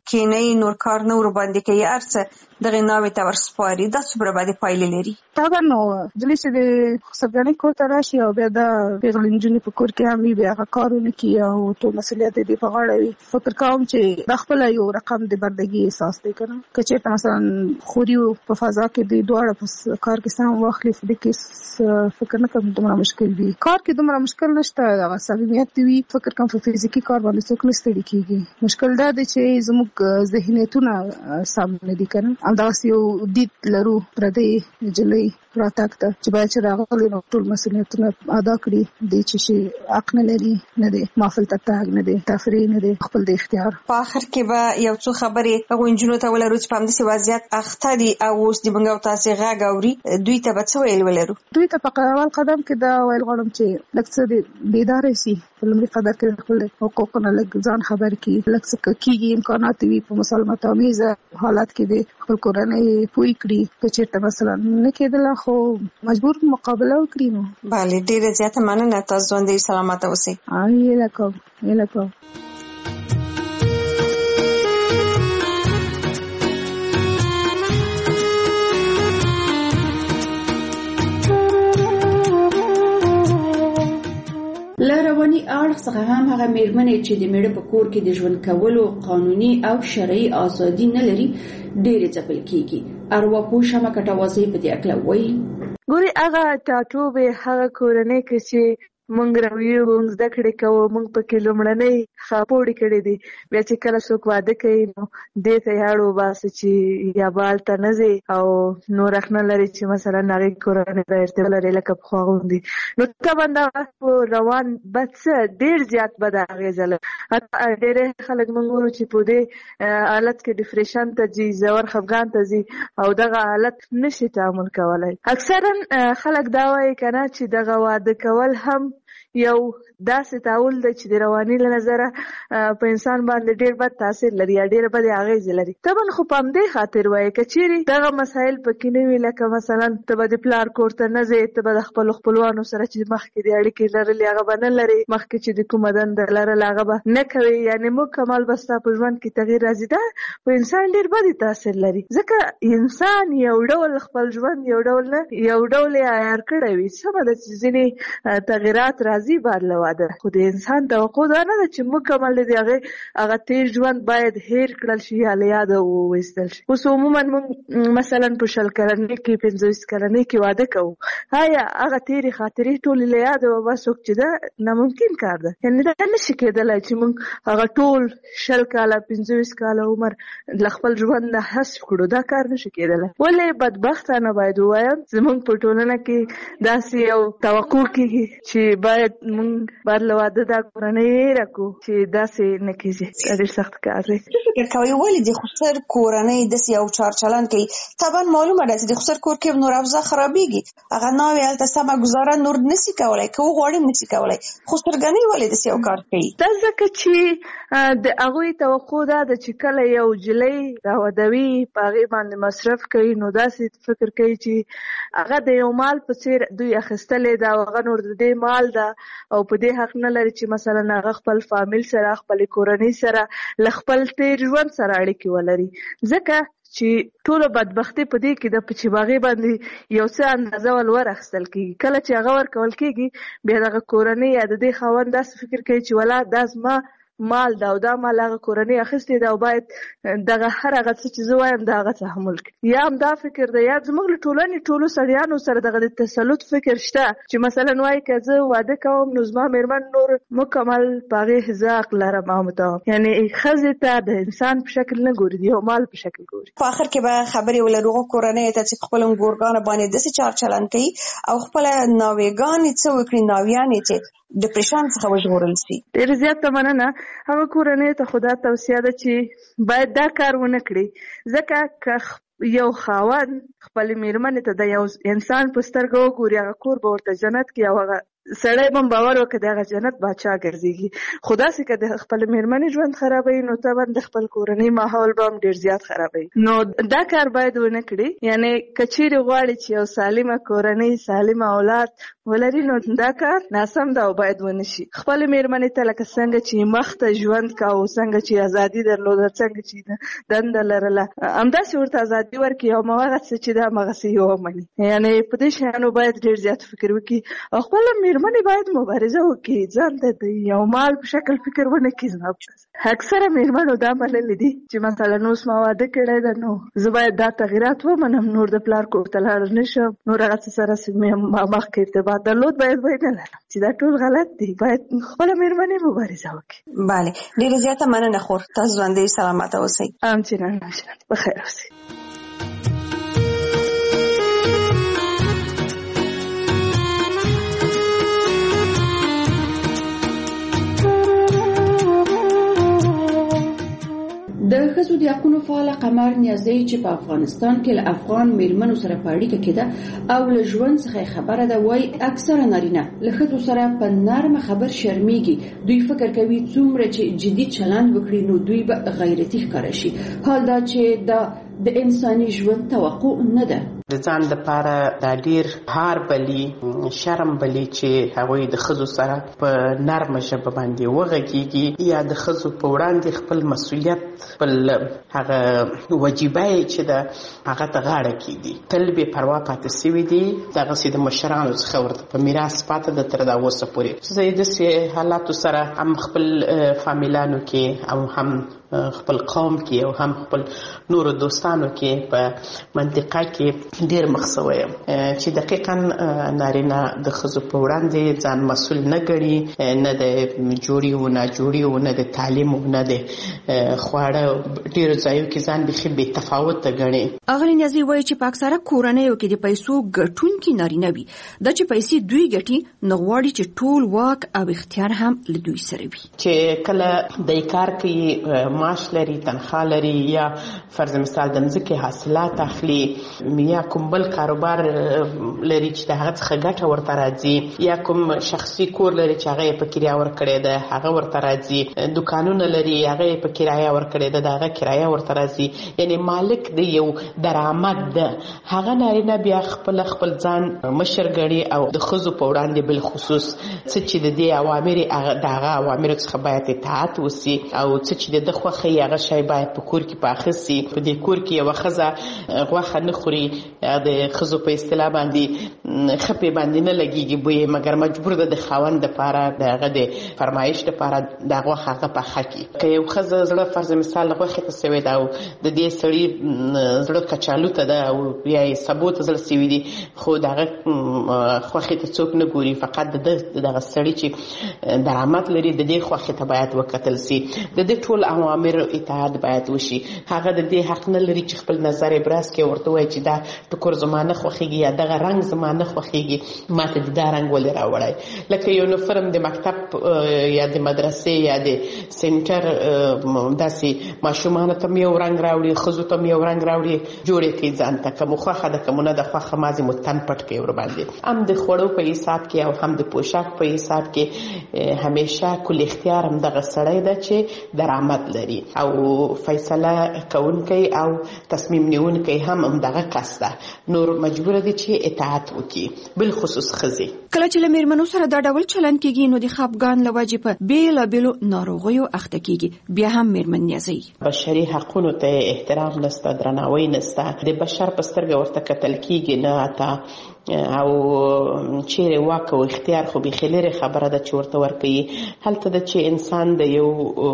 کینې نور کار نه ور باندې کوي ارڅ دغه ناوې ته ورسپاري دا څومره باندې پایلې لري. طبعا نو جلی چې د خسرګنې کور ته راشي او بیا د پیغلې نجونې په کور کې هم وي بیا هغه کارونه کوي او ټول مسؤلیت دې په غاړه وي. فکر کوم چې د خپل یو رقم د بردګي احساس دی کنه که چېرته مثلا خوري په فضا کې د دواړه په کار کې سم واخلي د کې فکر نه کوم دومره مشکل وي. کار کې دومره مشکل نشته هغه صمیمیت وي. فکر کوم په فزیکي کار باندې څوک نه ستړي کېږي. مشکل دا دی چې زموږ ذهنیتونه سم نه دي کنه همدغسې یو دید لرو پردۍ نجلۍ راتګ ته چې باید چې راغلي نو ټول مسؤلیتونه ادا کړي دی چې شي حق نه لري نه دی مافل ته تاګ نه دی تفریح نه دی خپل د اختیار. په آخر کې به یو څو خبرې هغو نجونو ته ولرو چې په همداسې وضعیت اخته دي او اوس د موږ او تاسې غږ اوري دوی ته به څه ویل ولرو؟ دوی ته په اول قدم کې دا ویل غواړم چې لږ څه د بیداره شي په لومړي قدر کې خپل حقوقونه لږ ځان خبر کړي لږ څه کېږي امکانات وي په مسالمت آمیزه حالت کې د خپل کورنۍ پوه کړي که چېرته مثلا نه کېدله خو مجبور مقابله وکړي نو. بله ډېره زیاته مننه تاسو ژوندۍ سلامته اوسئ. هیله کوم هیله کوم. له رواني اړخ څخه هم هغه مېرمنې چې د میړه په کور کې د ژوند کولو قانوني او شرعي ازادي نه لري ډېرې ځپل کېږي. ارواپوه شمه کټوازی په دې اړه وایي ګوري هغه ټاټوبې هغه کورنۍ کې چې مونږ راویو مونږ زده کړې کوو مونږ پکې لومړنۍ خاپوړې کړې دي بیا چې کله څوک واده کوي نو دې ته یې اړ وباسي چې یا به هلته نه ځي او نور حق نه لري چې مثلا هغې کورنۍ ته ارتباط لري لکه پخوا غوندې نو طبعا دا په روان بد څه ډېر زیات بد اغېزه لري. ډېری خلک مونږ ګورو چې په دې حالت کې ډپریشن ته ځي ژور خفګان ته ځي او دغه حالت نشي تعامل کولی. اکثرا خلک دا وایي که نه چې دغه واده کول هم یو داسې تعامل دی چې د رواني له نظره په انسان باندې ډېر بد تاثیر لري یا ډېره بدې اغېزې لري. طبعا خو په همدې خاطر وایي که چیرې دغه مسایل پکې نه وي لکه مثلا ته به د پلار کور ته نه ځې ته به د خپلو خپلوانو سره چې مخکې د اړیکې لرلې هغه به نه لرې مخکې چې د کومه دنده لرله هغه به نه کوې یعنې مکمل به ستا په ژوند کې تغییر راځي. دا په انسان ډېر بدې تاثیر لري ځکه انسان یو ډول خپل ژوند یو ډول نه یو ډول یې عیار کړی وي. سمه ده چې ځینې تغیرات راځي بعد له واده خو د انسان توقع دا نه ده چې مکمل د هغې هغه تېر ژوند باید هیر کړل شي یا له یاده وویستل شي. اوس عموما موږ مثلا په شل کلنۍ کې پنځه ویشت کلنۍ کې واده کوو آیا هغه تېرې خاطرې ټولې له یاده وباسو چې دا ناممکن کار ده یعنې دا نشي کېدلی چې موږ هغه ټول شل کاله پنځه ویشت کاله عمر له خپل ژوند نه حذف کړو دا کار نشي کېدلی. ولې بدبختانه باید ووایم زموږ په ټولنه کې داسې یو توقع کېږي چې باید موږ باید له واده دا کورنۍ هېره کړو چې داسې نه کېږي. دا ډېر سخت کار دی. فکر کوئ ولې د خسر کورنۍ داسې یو چار چلند کوي؟ طبعا معلومه ده چې د خسر کور کې نور اوضاع خرابېږي هغه ناوې هلته سمه ګزاره نور نشي کولی که وغواړي هم نشي کولی. خسرګنۍ ولې داسې یو کار کوي؟ دا ځکه چې د هغوی توقع دا ده چې کله یو نجلۍ راودوي په هغې باندې مصرف کوي نو داسې فکر کوي چې هغه د یو مال په څېر دوی اخیستلې ده او هغه نور د دې مال ده او په دې حق نه لري چې مثلا هغه خپل فامیل سره خپل کورنۍ سره له خپل تېر ژوند سره اړیکې ولري ځکه چې ټوله بدبختي په دې کې ده چې په هغې باندې یو څه اندازه ول ور اخیستل کېږي. کله چې هغه ورکول کېږي بیا دغه کورنۍ یا د دې خاوند داسې فکر کوي چې ولا دا زما مال دا او دا مال هغه کورنۍ اخیستی ده او باید دغه هر هغه څه چې زه وایم د هغه تحمل کړي. یا هم دا فکر ده یا زموږ له ټولنې ټولو سړیانو سره دغه د تسلط فکر شته چې مثلا وایي که زه واده کوم نو زما مېرمن نور مکمل په هغې زه حق لرم او متوم یعنې ښځې ته د انسان په شکل نه ګوري د یو مال په شکل ګوري. په آخر کې به خبرې ولرو هغو کورنیو ته چې خپلو ګورګانو باندې داسې چار چلند کوي او خپله ناوېګانې څه وکړي ناویانې چې ډپریشن څخه وژغورل شي. ډېر زیاته مننه. هغه کورنۍ ته خو دا توصیه ده چې باید دا کار ونه کړي ځکه که یو خاوند خپلې مېرمنې ته د یو انسان په سترګه وګوري هغه کور به ورته جنت کړي او هغه سړی به هم باور وکړي د هغه جنت باچا ګرځېږي. خو داسې که د خپلې مېرمنې ژوند خرابوي نو طبعا د خپل کورنۍ ماحول به هم ډېر زیات خرابوي. نو دا کار باید ونه کړي یعنې که چیرې غواړي چې یو سالمه کورنۍ سالمه اولاد ولري نو دا کار ناسم دا او باید ونشي. خپل میرمنې ته لکه څنګه چې مخته ژوند کاوه، څنګه چې ازادي درلوده، څنګه چې دنده لرله، همداسې ورته ازادي ورکړي او هغه څه چې دا همغسې یې ومني. یعنې په دې شیانو باید ډېر زیات فکر وکړي او خپله میرمنې باید مبارزه وکړي، ځان ته د یو مال په شکل فکر ونه کړي. اکثره میرمنو دا منلي دي چې مثلا اوس ما واده کړی ده نو زه باید دا تغیرات ومنم، نور د پلار کور ته لاړ نه شم، نور هغه څه سره مخکې ارتباط درلود باید باید نه لرم، چې دا ټول غلط دي. باید خپله میرمنې مبارزه وکړي. بله، ډېره زیاته مننه خور. تاسو ژوندۍ سلامته اوسئ. همچنان همچنان بخیر اوسئ. د ښځو د حقونو فعاله قمر نیازی چې په افغانستان کې له افغان میرمنو سره په اړیکه کې ده او له ژوند څخه خبره ده، وایي اکثره نارینه له ښځو سره په نرمه خبر شرمیږي. دوی فکر کوي څومره چې جدي چلند وکړي نو دوی به غیرتي ښکاره شي، حال دا چې دا د انساني ژوند توقع نه ده. د ځان لپاره دا ډیر هار بلی شرم بلی چې هغوی د ښځو سره په نرمه ژبه باندې وغږیږي یا د ښځو په وړاندې خپل مسؤلیت خپل هغه وجیبه چې ده هغه ته غاړه کیږي. تل بې پروا پاتې سوي دي، دغسې د مشرانو څخه ورته په میراث پاته ده تر دا اوسه پورې. زه یې داسې حالاتو سره هم خپل فامیلانو کې او هم خپل قوم کې او هم خپل نورو دوستانو کې په منطقه کې ډیر مخ شوی یم چې دقیقاً نارینه د ښځو په وړاندې ځان مسؤل نه ګڼي، نه د جوړي و نه جوړي و نه د تعلیم و نه د خواړه، ډیرو ځایو کې ځان بیخي بې تفاوته ګڼي. اغلې نیازي وایي چې په اکثره کورنیو کې د پیسو ګټونکي نارینه وي، دا چې پیسې دوی ګټي نه غواړي چې ټول واک او اختیار هم له دوی سره وي. چې کله د کار کوي، معاش لري، تنخواه لري، یا فرض مثال د مځکې حاصلات اخلي، یا کوم بل کاروبار لري چې د هغه څخه ګټه ورته راځي، یا کوم شخصي کور لري چې هغه یې په کرایه ورکړی ده هغه ورته راځي، دکانونه لري هغه یې په کرایه ورکړی ده د هغه کرایه ورته راځي، یعنی مالک د یو درآمد ده. هغه نارینه بیا خپل خپل ځان مشر ګڼي او د ښځو په وړاندې بالخصوص څه چې د دې اوامر د هغه اوامرو څخه باید اطاعت وسي او څه چې د خوښي هغه شی باید په کور کې پاخه سي. په دې کور کې یوه ښځه غوښه نه خوري، د ښځو په اصطلاح باندې خپې باندې نه لګېږي بوی، مګر مجبور ده د خاوند دپاره د هغه د فرمایش دپاره دا غوښه هغه پاخه کړي. که یو ښځه زړه فرض مثال غوښې ته سوې ده او د دې سړي زړه کچالو ته ده او یا یې سبو ته زړه سوي دي، خو د هغه خوښې ته څوک نه ګوري، فقط د دغه سړي چې درآمد لري د دې خوښې ته باید وکتل سي. د دې ټول اوامر اطاعت باید وشي. هغه د دې حق نه لري چې خپل نظر ابراز کړي، ورته وایي چې دا ټکر زما نه خوښېږي یا دغه رنګ زما نه خوښېږي، ما ته د دا رنګ ولې راوړی. لکه یونیفرم د مکتب یا د مدرسې یا د سنټر داسې ماشومانو ته م یو رنګ راوړي، ښځو ته م یو رنګ راوړي، جوړې کړي ځان ته، که مو خوښه ده که مو نه ده خوښه، مازې مو تن پټ کړي ورباندې. هم د خوړو په حساب کې او هم د پوشاک په حساب کې همیشه کل اختیار هم دغه سړی ده چې درآمد لري او فیصله کوونکی او تصمیم نیونکی هم همدغه کس ده. نور مجبور دي چې اطاعت وکړي، بالخصوص ښځې. کله چې له میرمنو سره دا ډول چلند کېږي نو د خپګان له وجې په بېلابېلو ناروغیو اخته کېږي. بیا هم میرمن نیازۍ بشري حقونو ته احترام نشته، درناوی نشته، د بشر په سترګه ورته کتل کېږي نه اته او چیرې واک او اختیار خو بیخي لرې خبره ده چې ورته ورکوي. هلته ده چې انسان د یو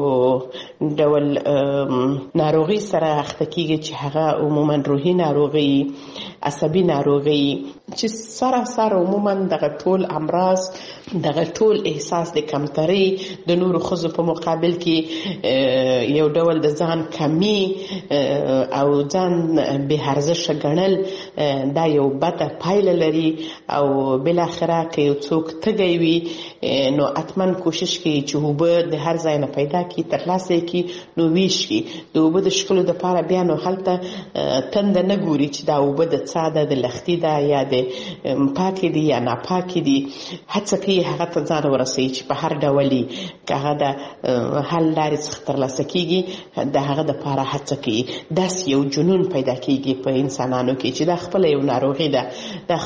ډول ناروغي سره اخته کېږي چې هغه عموما روحي ناروغي، عصبي ناروغي، چې سراسر عموما دغه ټول امراض، دغه ټول احساس د کمترۍ د نورو ښځو په مقابل کې یو ډول د ځان کمی او ځان بې ارزښته ګڼل، دا یو بده پایله لري. او بالاخره که یو څوک تږی وي نو حتما کوشش کوي چې اوبه د هر ځای نه پیدا کړي، ترلاسه یې کړي، نو ویش کړي. د اوبه د څښلو دپاره بیا نو هلته تنده نه ګوري چې دا اوبه د څا ده، د لختي ده یا د پاکې دي یا ناپاکې دي. هڅه کوي هغه ته ځان ورسوي چې په هر ډول یې که هغه د حل لارې څخه ترلاسه کېږي د هغه دپاره هڅه کوي. داسې یو جنون پیدا کېږي په انسانانو کې چې دا خپله یو ناروغي ده، دا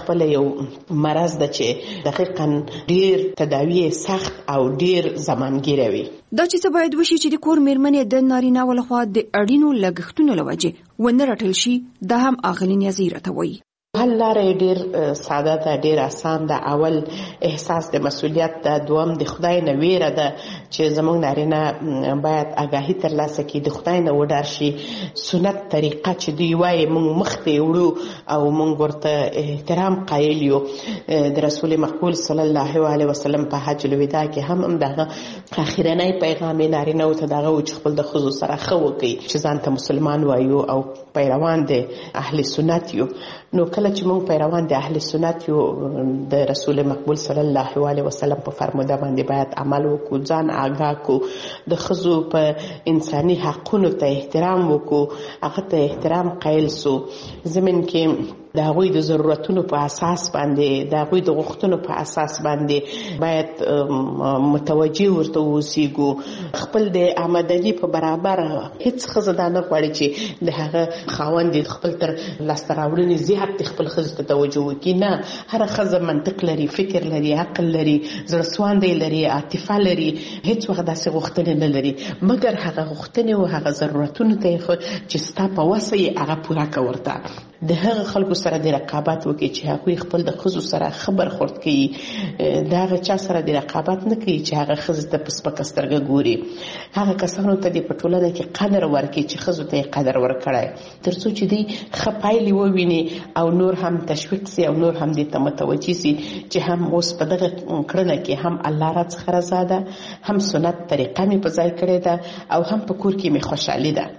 خپل یو مرض ده چې دقیقاً ډیر تداوی سخت او ډیر زمانګیره وي. دا چې څه باید وشي چې د کور میرمنې د نارینه ولخوا د اړینو لګښتونو لوجه ونه رټل شي، دا هم اغلي نیازیره ته وایي. حل لاره ډیر ساده ده، ډیر آسان ده. اول احساس د مسؤلیت ده، دوم د خدای نه ویره ده چې زموږ نارینه باید آگاهی ترلاسه کړي، د خدای نه وډار شي. سنت طریقه چې دوی وایي موږ مخته وړو او موږ ورته احترام قایل یو. د رسول مقبول صلی الله علیه وسلم په حج الوداع کې هم هم دغه اخیرنی پیغام نارینه او ته دغه چې خپل د ښځو سره ښه وکړي چې ځان ته مسلمان وایو او پیروان د اهل سنت یو. نو کله چې موږ پیروان د اهل سنت یو، د رسول مقبول صلی الله علیه وسلم په فرموده باندې باید عمل وکړو، ځان آگاه کو، د ښځو په انساني حقونو ته احترام وکړو، هغه ته احترام قایل سو. زمین کې د هغوی د ضرورتونو په اساس باندې، د هغوی د غوښتنو په اساس باندې باید متوجه ورته اوسېږو. خپل د آمدني په برابر هیڅ ښځه دا نه غواړي چې د هغه خاوند خپل تر لاسته راوړنې زیات خپل ښځې ته توجه وکړي. نه، هره ښځه منطق لري، فکر لري، عقل لري، زړه سواندی لري، عاطفه لري، هیڅ وخت داسې غوښتنې نه لري، مګر هغه غوښتنې او هغه ضرورتونو ته چې ستا په وسه یې هغه پوره کړه. ورته د هغه خلکو سره د رقابت وکړي چې هغوی خپل د ښځو سره ښه برخورد کوي، د هغه چا سره د رقابت نه کوي چې هغه ښځې ته په سپکه سترګه ګوري. هغه کسانو ته دې په ټولنه کې قدر ورکړي چې ښځو ته یې قدر ورکړی، تر څو چې دوی ښه پایلې وویني او نور هم تشویق سي او نور هم دې ته متوجه سي چې هم اوس په دغه کړنه کې هم الله را څخه رضا ده، هم سنت طریقه مې په ځای کړې ده او هم په کور کې مې خوشحالي ده.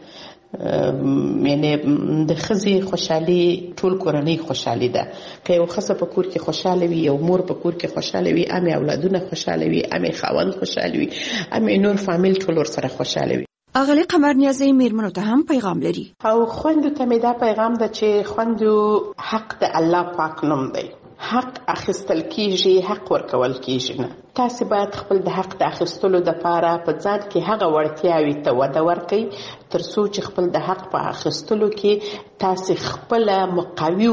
یعنی د ښځې خوشحالي ټول کورنۍ خوشحالي ده. که یو ښځه په کور کې خوشحاله وي، یو مور په کور کې خوشحاله وي، امې اولادونه خوشحاله وي، امې خاوند خوشحاله وي، امې نور فامیل ټول ورسره خوشحاله وي. اغلی قمر نیازی میرمنو ته هم پیغام لري او خوندو ته مې دا پیغام ده چې خوندو حق د الله پاک نوم دی. حق اخیستل کیږي، حق ورکول کیږي نه. تاسو باید خپل د حق د اخیستلو لپاره په ځان کې هغه وړتیاوې ته وده ورکړئ تر څو چې خپل د حق په اخیستلو کې تاسو خپل مقاوي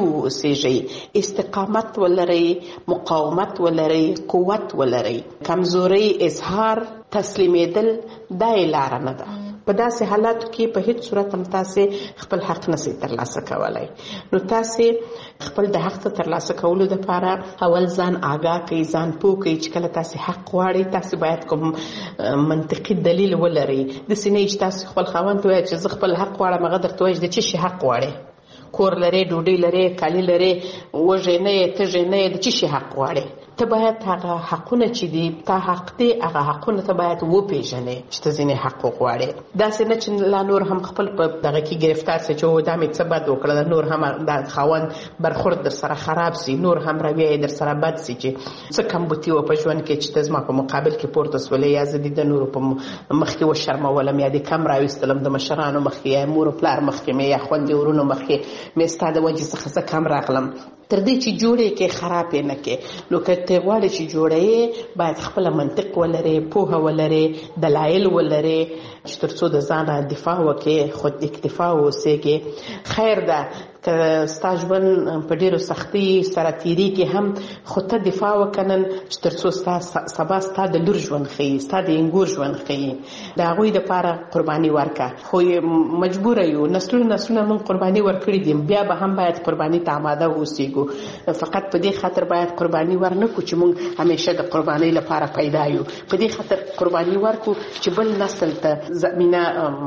اوسئ، استقامت ولرئ، مقاومت ولرئ، قوت ولرئ. کمزوري اظهار تسلیمیدل دا لاره نه ده. په داسې حالاتو کې په هیڅ صورت هم تاسو خپل حق نشئ ترلاسه کولای. نو تاسو خپل د حق ترلاسه کولو لپاره اول ځان آگاه کړئ، ځان پوه کړئ چې کله تاسو حق غواړئ تاسو باید کوم منطقي دلیل ولرئ. د سینې چې تاسو خپل خاوند ته وایئ چې زه خپل حق غواړم، هغه درته وایي د څه شي حق غواړئ؟ کور لري، ډوډۍ لري، کالی لري، وږی نه یې، تږی نه یې، د څه شي حق غواړئ؟ ته باید هغه حقونه چې دي تا حق دی هغه حقونه ته باید وپېژنې چې ته ځینې حق وغواړې. داسې نه چې لا نور هم خپل په دغه کې ګرفتار سي چې دا مې څه بد وکړه، نور هم د خاوند برخورد در سره خراب سي، نور هم رویه در سره بد سي چې څه کمبودي و په ژوند کې چې ته زما په مقابل کې پورته سولې، یا زه دې د نورو په مخکې وشرمولم، یا دې کم راویستلم د مشرانو مخکې، یا مور و پلار مخکې مې، یا خویندې ورونو مخکې مې ستا د وجې څخه زه کم راغلم. تر دې چې جوړې کې خراب یې نه کې. نو که ته غواړې چې جوړې باید خپل منطق ولرې، پوهه ولرې، دلایل ولرې چې تر څو د ځانه دفاع وکړې، خود اکتفا واوسېږې. خیر ده که ستا ژوند په ډېرو سختۍ سره تېرېږي هم، خو ته دفاع وکړه نن چې تر څو ستا سبا ستا د لور ژوند ښیي، ستا د انګور ژوند ښیي. د هغوی دپاره قرباني ورکړه. خو مجبوره یو، نسلونه نسلونه موږ قرباني ورکړي دي، بیا به هم باید قرباني ته آماده واوسېږو. فقط په دې خاطر باید قرباني ورنکړو چې موږ همیشه د قربانۍ لپاره پیدا یو. په دې خاطر قرباني ورکړو چې بل نسل ته زمینه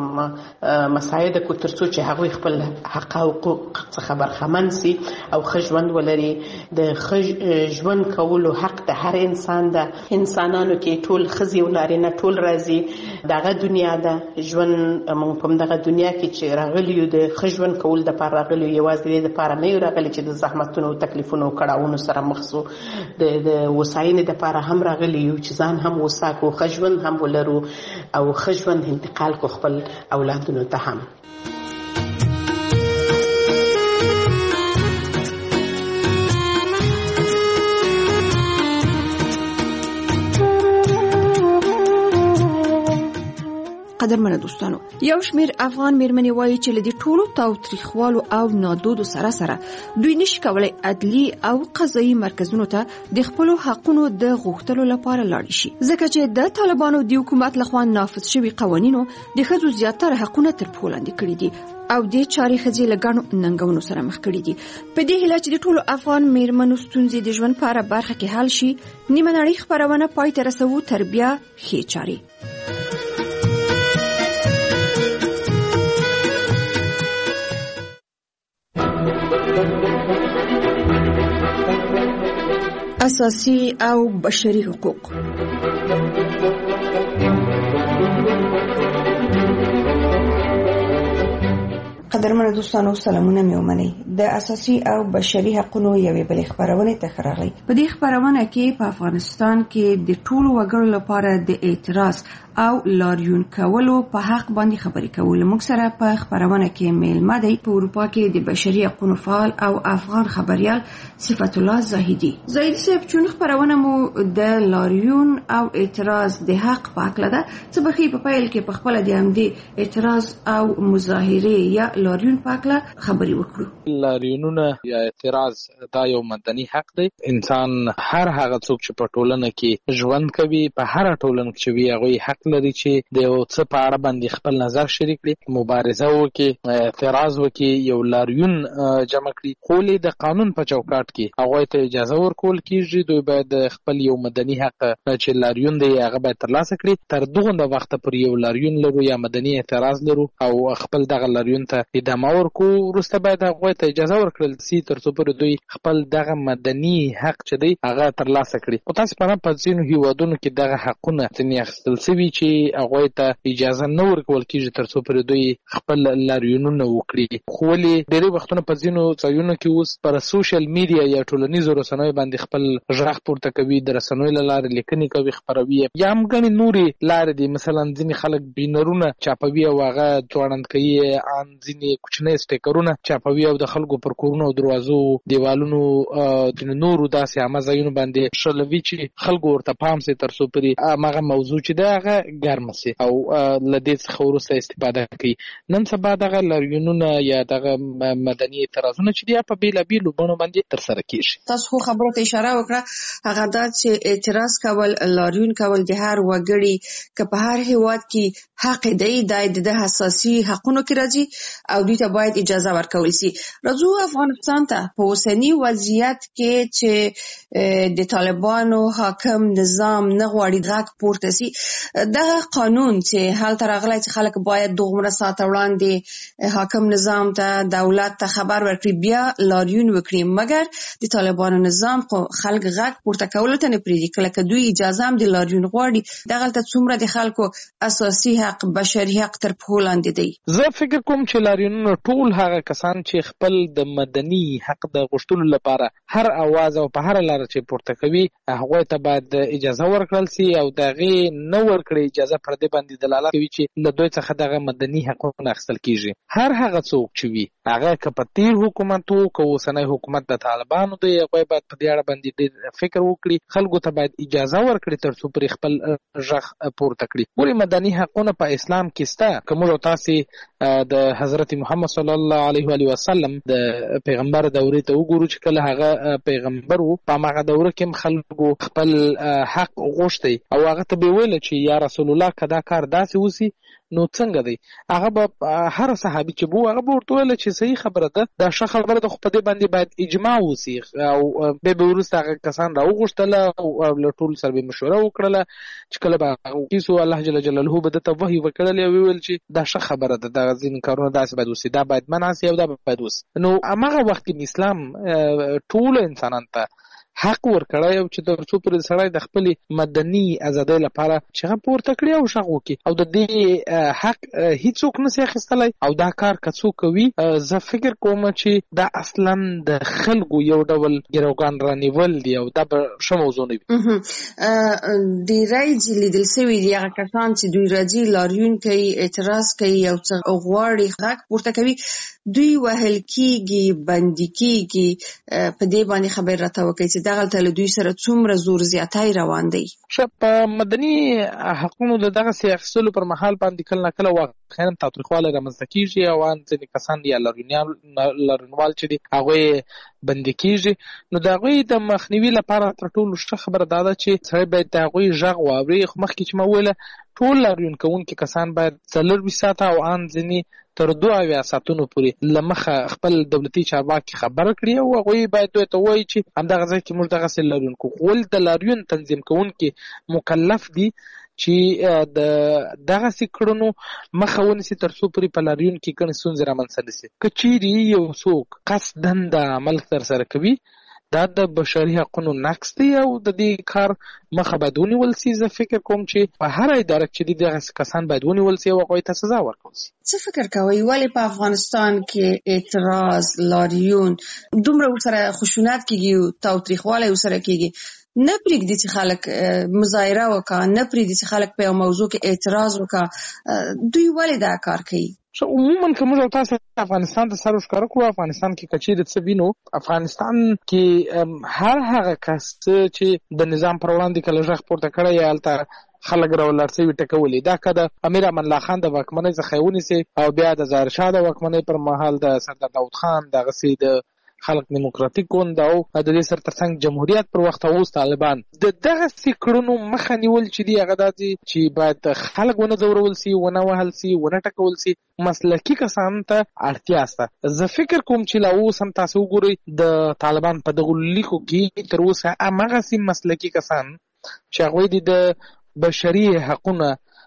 مساعده کړو تر څو چې هغوی خپل حق او حقوق څخه برخمن سي او ښه ژوند ولري. د ښه ژوند کولو حق د هر انسان ده. انسانانو کې ټول ښځې او نارینه ټول راځي. دغه دنیا ده ژوند، موږ په دغه دنیا کې چې راغلي یو د ښه ژوند کول دپاره راغلي یو، یوازې دې دپاره نه یو راغلي چې د زحمتونو او تکلیفونو او کړاوونو سره مخ سو. د وساینې دپاره هم راغلي یو چې ځان هم وساکو، ښه ژوند هم ولرو او ښه ژوند انتقال کو خپل اولادونو ته هم. قدرمنه دوستانو، یو شمیر افغان میرمنې وایي چې له دې ټولو تاوتریخوالو او نادودو سره سره دوی نشي کولای عدلي او قضایي مرکزونو ته د خپلو حقونو د غوښتلو لپاره لاړ شي، ځکه چې د طالبانو د حکومت لخوا نافذ شوي قوانینو د ښځو زیاتره حقونه تر پښو لاندې کړي دي او د چاري ښځې له ګڼو ننګونو سره مخ کړي دي. په دې هیله چې د ټولو افغان میرمنو ستونزې د ژوند په هره برخه کې حل شي، نیمه نړۍ خپرونه پای ته رسوو تر بیا ښې چارې. اساسي او بشري حقوق. قدرمنه دوستانو، سلامونه مې ومنئ. د اساسي او بشري حقوقو یوې بلې خبرونه ته راغلی. په دې خبرونه کې په افغانستان کې د ټولو وګړو لپاره د اعتراض او لاریون کولو په حق باندې خبرې کول. موږ سره په خبرونه کې میلمه دی په اروپا کې د بشري حقوقو فعال او افغان خبريال صفت الله زاهدي. زاهدي صاحب، چون خبرونه مو د لاریون او اعتراض د حق په اړه ده، څه بخي په پایل کې په خپل د همدې اعتراض او مظاهره یا لاریون په اړه خبرې وکړو. لاریونونه یا اعتراض دا یو مدني حق دی. انسان هر هغه څوک چې په ټولنه کې ژوند کوي، په هر ټولنه کې وي، هغه حق لري چې د یو څه په اړه باندې خپل نظر شریک کړي، مبارزه وکړي، اعتراض وکړي، یو لاریون جمع کړي. خو د قانون په چوکاټ کې هغه ته اجازه ورکول کیږي. دوی باید خپل یو مدني حق چې لاریون دی هغه باید ترلاسه کړي. تر دغه وخت پر یو لاریون لرو یا مدني اعتراض لرو او خپل دغه لاریون ته ادامه ورکو، وروسته باید هغه ته اجازه ورکړل شي تر څو پر دوی خپل دغه مدني حق چې دی هغه ترلاسه کړي. او تاسو په اړه په ځینو هیوادونو کې دغه حقونه ځنې اخیستل شوي چې هغه ته اجازه نه ورکول کیږي تر څو پر دوی خپل لاریونونه وکړي. خو ولې ډېری وختونه په ځینو ځایونو کې اوس پر سوشل میډیا یا ټولنیزو رسنیو باندې خپل غږ پورته کوي، د رسنیو له لارې لیکنې کوي، خبروي، یا هم ګڼې نورې لارې دي. مثلا ځینې خلک بینرونه چاپوي او هغه ځوړند کوي، ان ځینې کوچنۍ سټیکرونه چاپوي او د خلکو پر کورونو او دروازو دیوالونو د نورو داسې عامه ځایونو باندې شلوي چې خلکو ورته پام سي تر څو پرې هغه موضوع چې ده هغه ګرمه سي او له دې څخه وروسته استفاده کوي. نن سبا دغه لاریونونه یا دغه مدني اعتراضونه چې دي په بېلابېلو بڼو باندې ترسره کیږي. تاسو خو خبرو ته اشاره وکړه، هغه دا چې اعتراض کول، لاریون کول د هر وګړي که په هر هیواد کې حق دی، د اساسي حقوقو کې راځي او دوی ته باید اجازه ورکول شي. راځو افغانستان ته. په اوسنی وضعیت کې چې د طالبانو حاکم نظام نه غواړي غږ پورته شي، دغه قانون چې حال تر راغلی چې خلک باید دومره ساعت وړاندې حاکم نظام ته، دولت ته خبر ورکړي، بیا لاریون وکړي، مګر د طالبانو نظام خو خلک غږ پورته کولو ته نه پرېږدي. کله که دوی اجازه هم د لاریون غواړي، دغلته څومره د خلکو اساسي حق، بشري حق تر پښو لاندې دی. زه فکر کوم چې لاریونونه ټول هغه کسان چې خپل د مدني حق د غوښتلو لپاره هر اواز او په هر لار چې پورته کوي هغه ته باید اجازه ورکړل شي او دغه نه ورکړي اجازه پر دې باندې دلالت کوي چې له دوی څخه دغه مدني حقوق اخیستل کیږي. هر هغه څوک چې وي، هغه که په تیر حکومت وو که اوسنی حکومت د طالبانو دی، هغه باید په دې اړه باندې فکر وکړي. خلکو ته باید اجازه ورکړي تر څو پر خپل غږ پورته کړي. ولې مدني حقونه په اسلام کې شته. که موږ تاسو د حضرت محمد صلی الله علیه و وسلم د پیغمبر دورې ته وګورو چې کله هغه پیغمبر وو، په هغه دوره کې خلکو خپل حق غوښتي او هغه ته به ویل چې یا رسول الله کدا کار داسې وسی نو څنګه دی. هغه به هر صحابي چې بو هغه به ورته ویل چې صحیح خبره ده، دا ښه خبره ده، خو په دې باندې باید اجماع وسی او به به وروسته هغه کسان راوغوښتله او له ټول سره به مشوره وکړله چې کله به کیسو الله جل جلاله به د توحی وکړل او ویل چې دا ښه خبره ده، دا ځین کارونه داسې باید وسی، دا باید مناسب او دا باید وسی. نو هغه وخت کې اسلام ټول انسانانو ته حق ورکړی او چې د څو پر سړی د خپل مدني ازادۍ لپاره چې هغه پورته کړی او شغ وکړي او د دې حق هیڅوک نشي اخیستلی او دا کار که څوک کوي، زه فکر کوم چې دا اصلا د خلکو یو ډول ګروګان رانیول دی او دا به ښه موضوع نه وي. ډېری چې لیدل شوي دي هغه کسان چې دوی راځي لاریون کوي، اعتراض کوي او څه غواړي غږ پورته کوي، دوی وهل کېږي، بندي کېږي. په دې باندې خبر راته وکړئ چې چې دغلته له دوی سره څومره زور زیاتی روان دی؟ په مدني حقونو د دغه سي اخیستلو پر مهال باندې کله نه کله واقعا تاوتریخوالی رامنځته کیږي او ان ځینې کسان یا لاریونوال چې دي هغوی بندي کیږي. نو د هغوی د مخنیوي لپاره تر ټولو ښه خبره دا ده چې سړی باید د هغوی غږ واوري. خو مخکې چې ما وویله ټول لاریون کوونکي کسان باید څلور ساعته او ان ځینې تر دوه اویا ساعتونو پورې له مخه خپل دولتي چارواکي خبره کړي او هغوی باید دوی ته ووایي چې همدغه ځای کې موږ دغسې لاریون کوو. ولې د لاریون تنظیم کوونکي مکلف دي چې د دغسې کړنو مخه ونیسي تر څو پورې په لاریون کې کومې ستونزې رامنځته نه سي. که چیرې یو څوک قصداً د عمل ترسره کوي دا د بشري حقونو نقض دی او د دې کار مخه باید ونیول سي. زه فکر کوم چې په هر اداره کې چې دغه کسان باید ونیول سي او هغوی ته سزا ورکړل سي. څه فکر کوئ ولې په افغانستان کې اعتراض، لاریون دومره ورسره خشونت کېږي او تاوتریخوالی ورسره کېږي؟ نه پرېږدي چې خلک مظاهره وکړي، نه پرېږدي چې خلک په یو موضوع کې اعتراض وکړي. دوی ولې دا کار کوي؟ عموما که موږ او تاسو افغانستان ته سر ښکاره کړو، افغانستان کې که چیرې څه وینو، افغانستان کې هر هغه کس چې د نظام پر وړاندې کله غږ پورته کړی یا هلته خلک راولاړ سوي ټکولي، دا که د امیر امان الله خان د واکمنۍ څخه ونیسي او بیا د ظاهر شاه د واکمنۍ پر مهال د سردار داود خان دغسې د خلق دیموکراتیک ګوند او د دې سره ترڅنګ جمهوریت پر وخت اوس طالبان د دغسې کړنو مخه نیول چې دي هغه دا دي چې باید خلک ونه ځورول سي، ونه وهل سي، ونه ټکول سي. مسلکي کسانو ته اړتیا شته. زه فکر کوم چې لا اوس هم تاسو وګورئ د طالبان په دغو لیکو کې تر اوسه هماغسې مسلکي کسان چې هغوی دي د بشري حقونه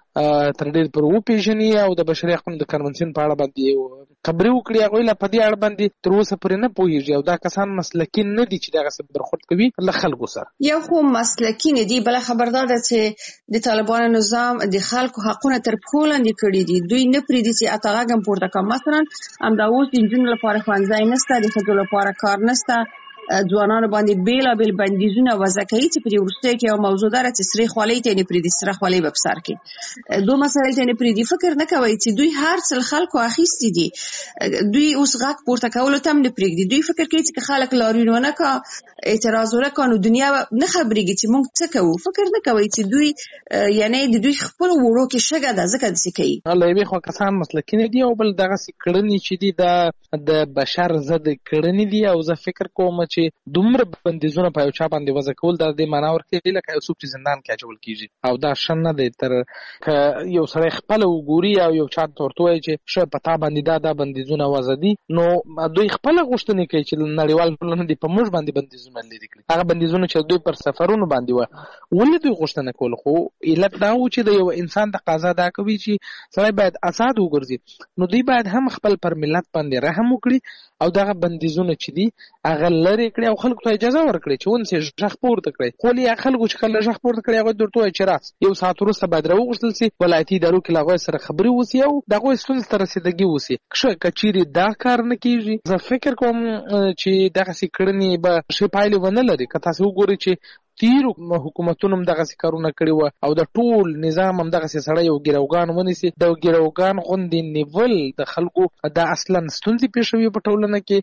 تر ډېر پر وپېژني او د بشري حقونو د کنونسیون په اړه باندې خبرې وکړي، هغوی لا په دې اړه باندې تر اوسه پورې نه پوهېږي او دا کسان مسلکي نه دي چې دغسې برخورد کوي له خلکو سره. یو خو مسلکي نه دي، بله خبر دا ده چې د طالبانو نظام د خلکو حقونه تر پښو لاندې کړي دي. دوی نه پرېږدي چې اته غږ هم پورته کړه. مثلا همدا اوس د نجونو لپاره ښوونځی نشته، د ښځو لپاره کار نشته، ځوانانو باندې بېلابېل بندیزونه وضع کوي چې په دې وروستیو کې یو موضوع ده چې سرې خولۍ ته یې نه پرېږدي، سره خولۍ به په سر کې دو مسایل ته یې نه پرېږدي. فکر نه کوئ چې دوی هر څه خلکو اخیستي دي، دوی اوس غږ پورته کولو ته هم نه پرېږدي. دوی فکر کوي چې خلک لاریون ونه کړه، اعتراض ونه کړه، نو دنیا نه خبرېږي چې موږ څه کوو. فکر نه کوئ چې دوی یعنې د دوی خپلو وړو کې شګه ده، ځکه داسې کوي. له یوې خوا کسان مسلکي نه دي او بل دغسې کړنې چې دي دا د بشر ضد کړنې دي او زه فکر کوم چې دومره بندیزونه په یو چا باندې وضع کول دا دې معنا ورکوي لکه یو څوک چې زندان کې اچول کېږي او دا ښه نه دی. تر که یو سړی خپله وګوري او یو چا ته ورته وایي چې ښه په تا باندې دا دا بندیزونه وضع دي، نو دوی خپله غوښتنې کوي چې نړیوال ټولنه دې په موږ باندې بندیزونه لرې کړي. هغه بندیزونه چې دوی پر سفرونو باندې وه ولې دوی غوښتنه کول؟ خو علت دا و چې د یو انسان تقاضا دا کوي چې سړی باید آزاد وګرځي، نو دوی باید هم خپل پر ملت باندې رحم وکړي او دغه بندیزونه چې دي هغه لرې کړي او خلکو ته اجازه ورکړي چې ونسي غږ پورته کړي. خو ولې خلکو چې کله غږ پورته کړي هغوی درته وایي چې راس یو ساعت وروسته باید راوغوښتل سي، ولایتي ادارو کې له هغوی سره خبرې وسي او د هغوی ستونزې ته رسېدګي وسي. ښه که چیرې دا کار نه کېږي، زه فکر کوم چې دغسې کړنې به ښې پایلې ونه لري. که تاسو وګورئ چې تیرو حکومتونو هم دغسې کارونه کړي وه او د ټول نظام هم دغسې سړی یو ګیروګان ونیسي. د ګیروګان غوندې نیول د خلکو دا اصلا ستونزې پېښوي په ټولنه کې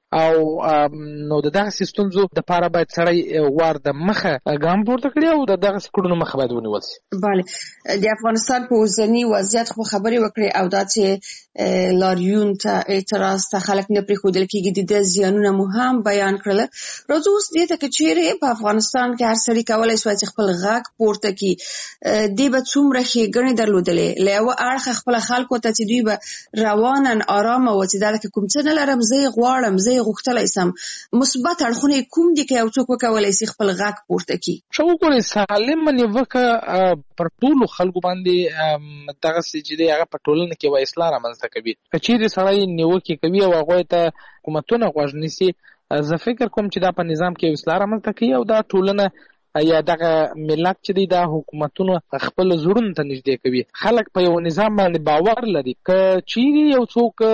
او نو د دغسې ستونزو دپاره باید سړی وار د مخه ګام پورته کړي او د دغسې کړنو مخه باید ونیول سي. بله، د افغانستان په اوسني وضعیت خو خبرې وکړې او دا چې لاریون ته اعتراض ته خلک نه پرېښودل کېږي، د زیانونه مو هم بیان کړل. راځو اوس دې ته که چیرې په افغانستان کې هر سړي کولی شوی چې خپل غږ پورته کړي، دې به څومره ښېګڼې درلودلې. له یوه اړخه خپله خلکو ته چې دوی به رواناً ارامه وه چې دا لکه کوم څه نه لرم، زه یې غواړم، زه یې غوښتلی سم. مثبت اړخونه یې کوم دي که یو څوک وکولی شي خپل غږ پورته کړي؟ ښه وګورئ، سالمه نیوکه پر ټولو خلکو باندې دغسې چې دی هغه په ټولنه کې یوه اصلاح رامنځته کوي. که چیرې سړی نیوکې کوي او هغوی ته حکومتونه غوږ نیسي، زه فکر کوم چې دا په نظام کې یو اصلاح رامنځته کوي او دا ټولنه یا دغه ملت چې دی دا حکومتونه خپل زړونو ته نږدې کوي. خلک په یو نظام باندې باور لري که چیرې یو څوک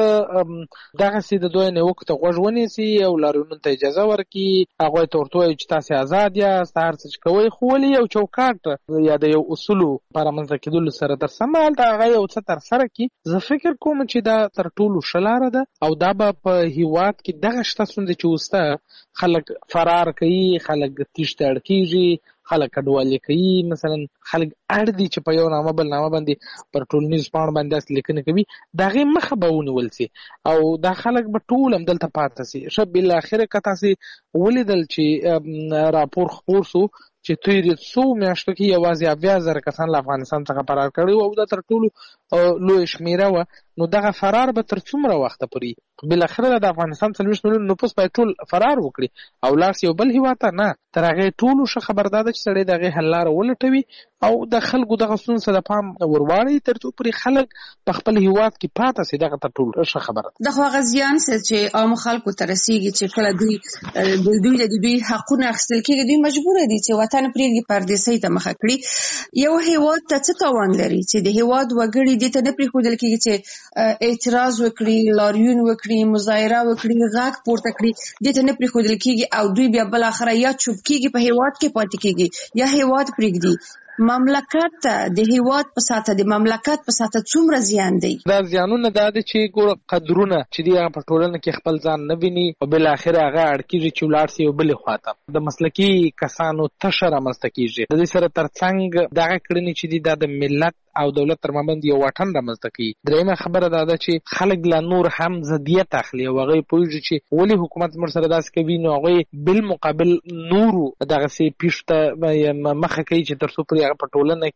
دغسې د دوی نیوکو ته غوږ ونیسي او لاریونونو ته اجازه ورکړي، هغوی ته ورته وایي چې تاسې ازاد یاست، هر څه چې کوئ، خو ولې یو چوکاټ یا د یو اصولو په رامنځته کېدلو سره تر سمه هلته هغه یو څه ترسره کړي. زه فکر کوم چې دا تر ټولو ښه لاره ده او دا به په هېواد کې دغه شته ستونزې چې وسته، خلک فرار کوي، خلک تیښتې اړ کېږي، خلک کډوالي کوي، مثلا خلک اړ دي چې په یو نامه بل نامه باندې پر ټولنیزو پاڼو باندې داسې لیکنې کوي، د هغې مخه به ونیول سي او دا خلک به ټول همدلته پاتې سي. ښه بالاخره که تاسې ولیدل چې راپور خپور سو چې تېرې څو میاشتو کې یوازې اویا زره کسان له افغانستان څخه فرار کړي وو او دا تر ټولو لویه شمېره وه، نو دغه فرار به تر څومره وخته پورې؟ بالاخره د افغانستان څلوېښت میلیون نفوس باید ټول فرار وکړي او لاړ سي یو بل هېواد ته. نه، تر هغې ټولو ښه خبر دا ده چې سړی د هغې حل لاره ولټوي او د خلکو دغه ستونزو ته د پام ورواړي تر څو پورې خلک په خپل هېواد کې پاته سي. دغه تر ټولو ښه خبره ده. د خو هغه زیان چې عامو خلکو ته رسېږي چې کله دوی د دوی د دوی حقونه اخیستل کېږي، دوی مجبوره دي چې وطن پرېږدي، پردیسۍ ته مخه کړي. یو هېواد ته څه تاوان لري چې د هېواد وګړي دې ته نه پرېښودل کېږي چې اعتراض وکړي، لاریون وکړي، مظاهره وکړي، غږ پورته کړي، دې ته نه پرېښودل کېږي او دوی بیا بالاخره یا چوپ کېږي، په هېواد کې پاتې کېږي، یا هېواد پرېږدي. مملکت ته د هېواد په ساته د مملکت په ساته څومره زیان دی؟ دا زیانونه دا دي چې ګوره قدرونه چې دي هغه په ټولنه کې خپل ځان نه ویني او بالاخره هغه اړ کېږي چې ولاړ سي یو بلې خواته. د مسلکي کسانو تشه رامنځته کېږي. د دې سره ترڅنګ دغه کړنې چې دي دا د ملت او دولت تر مابین یو واټن رامنځته کوي. درېیمه خبره دا ده چې خلک لا نور هم ضدیت اخلي او هغوی پوهېږي چې ولې حکومت زموږ سره داسې کوي، نو هغوی بالمقابل نورو دغسې پیښو ته مخه کوي چې تر څو پورې هغه په ټولنه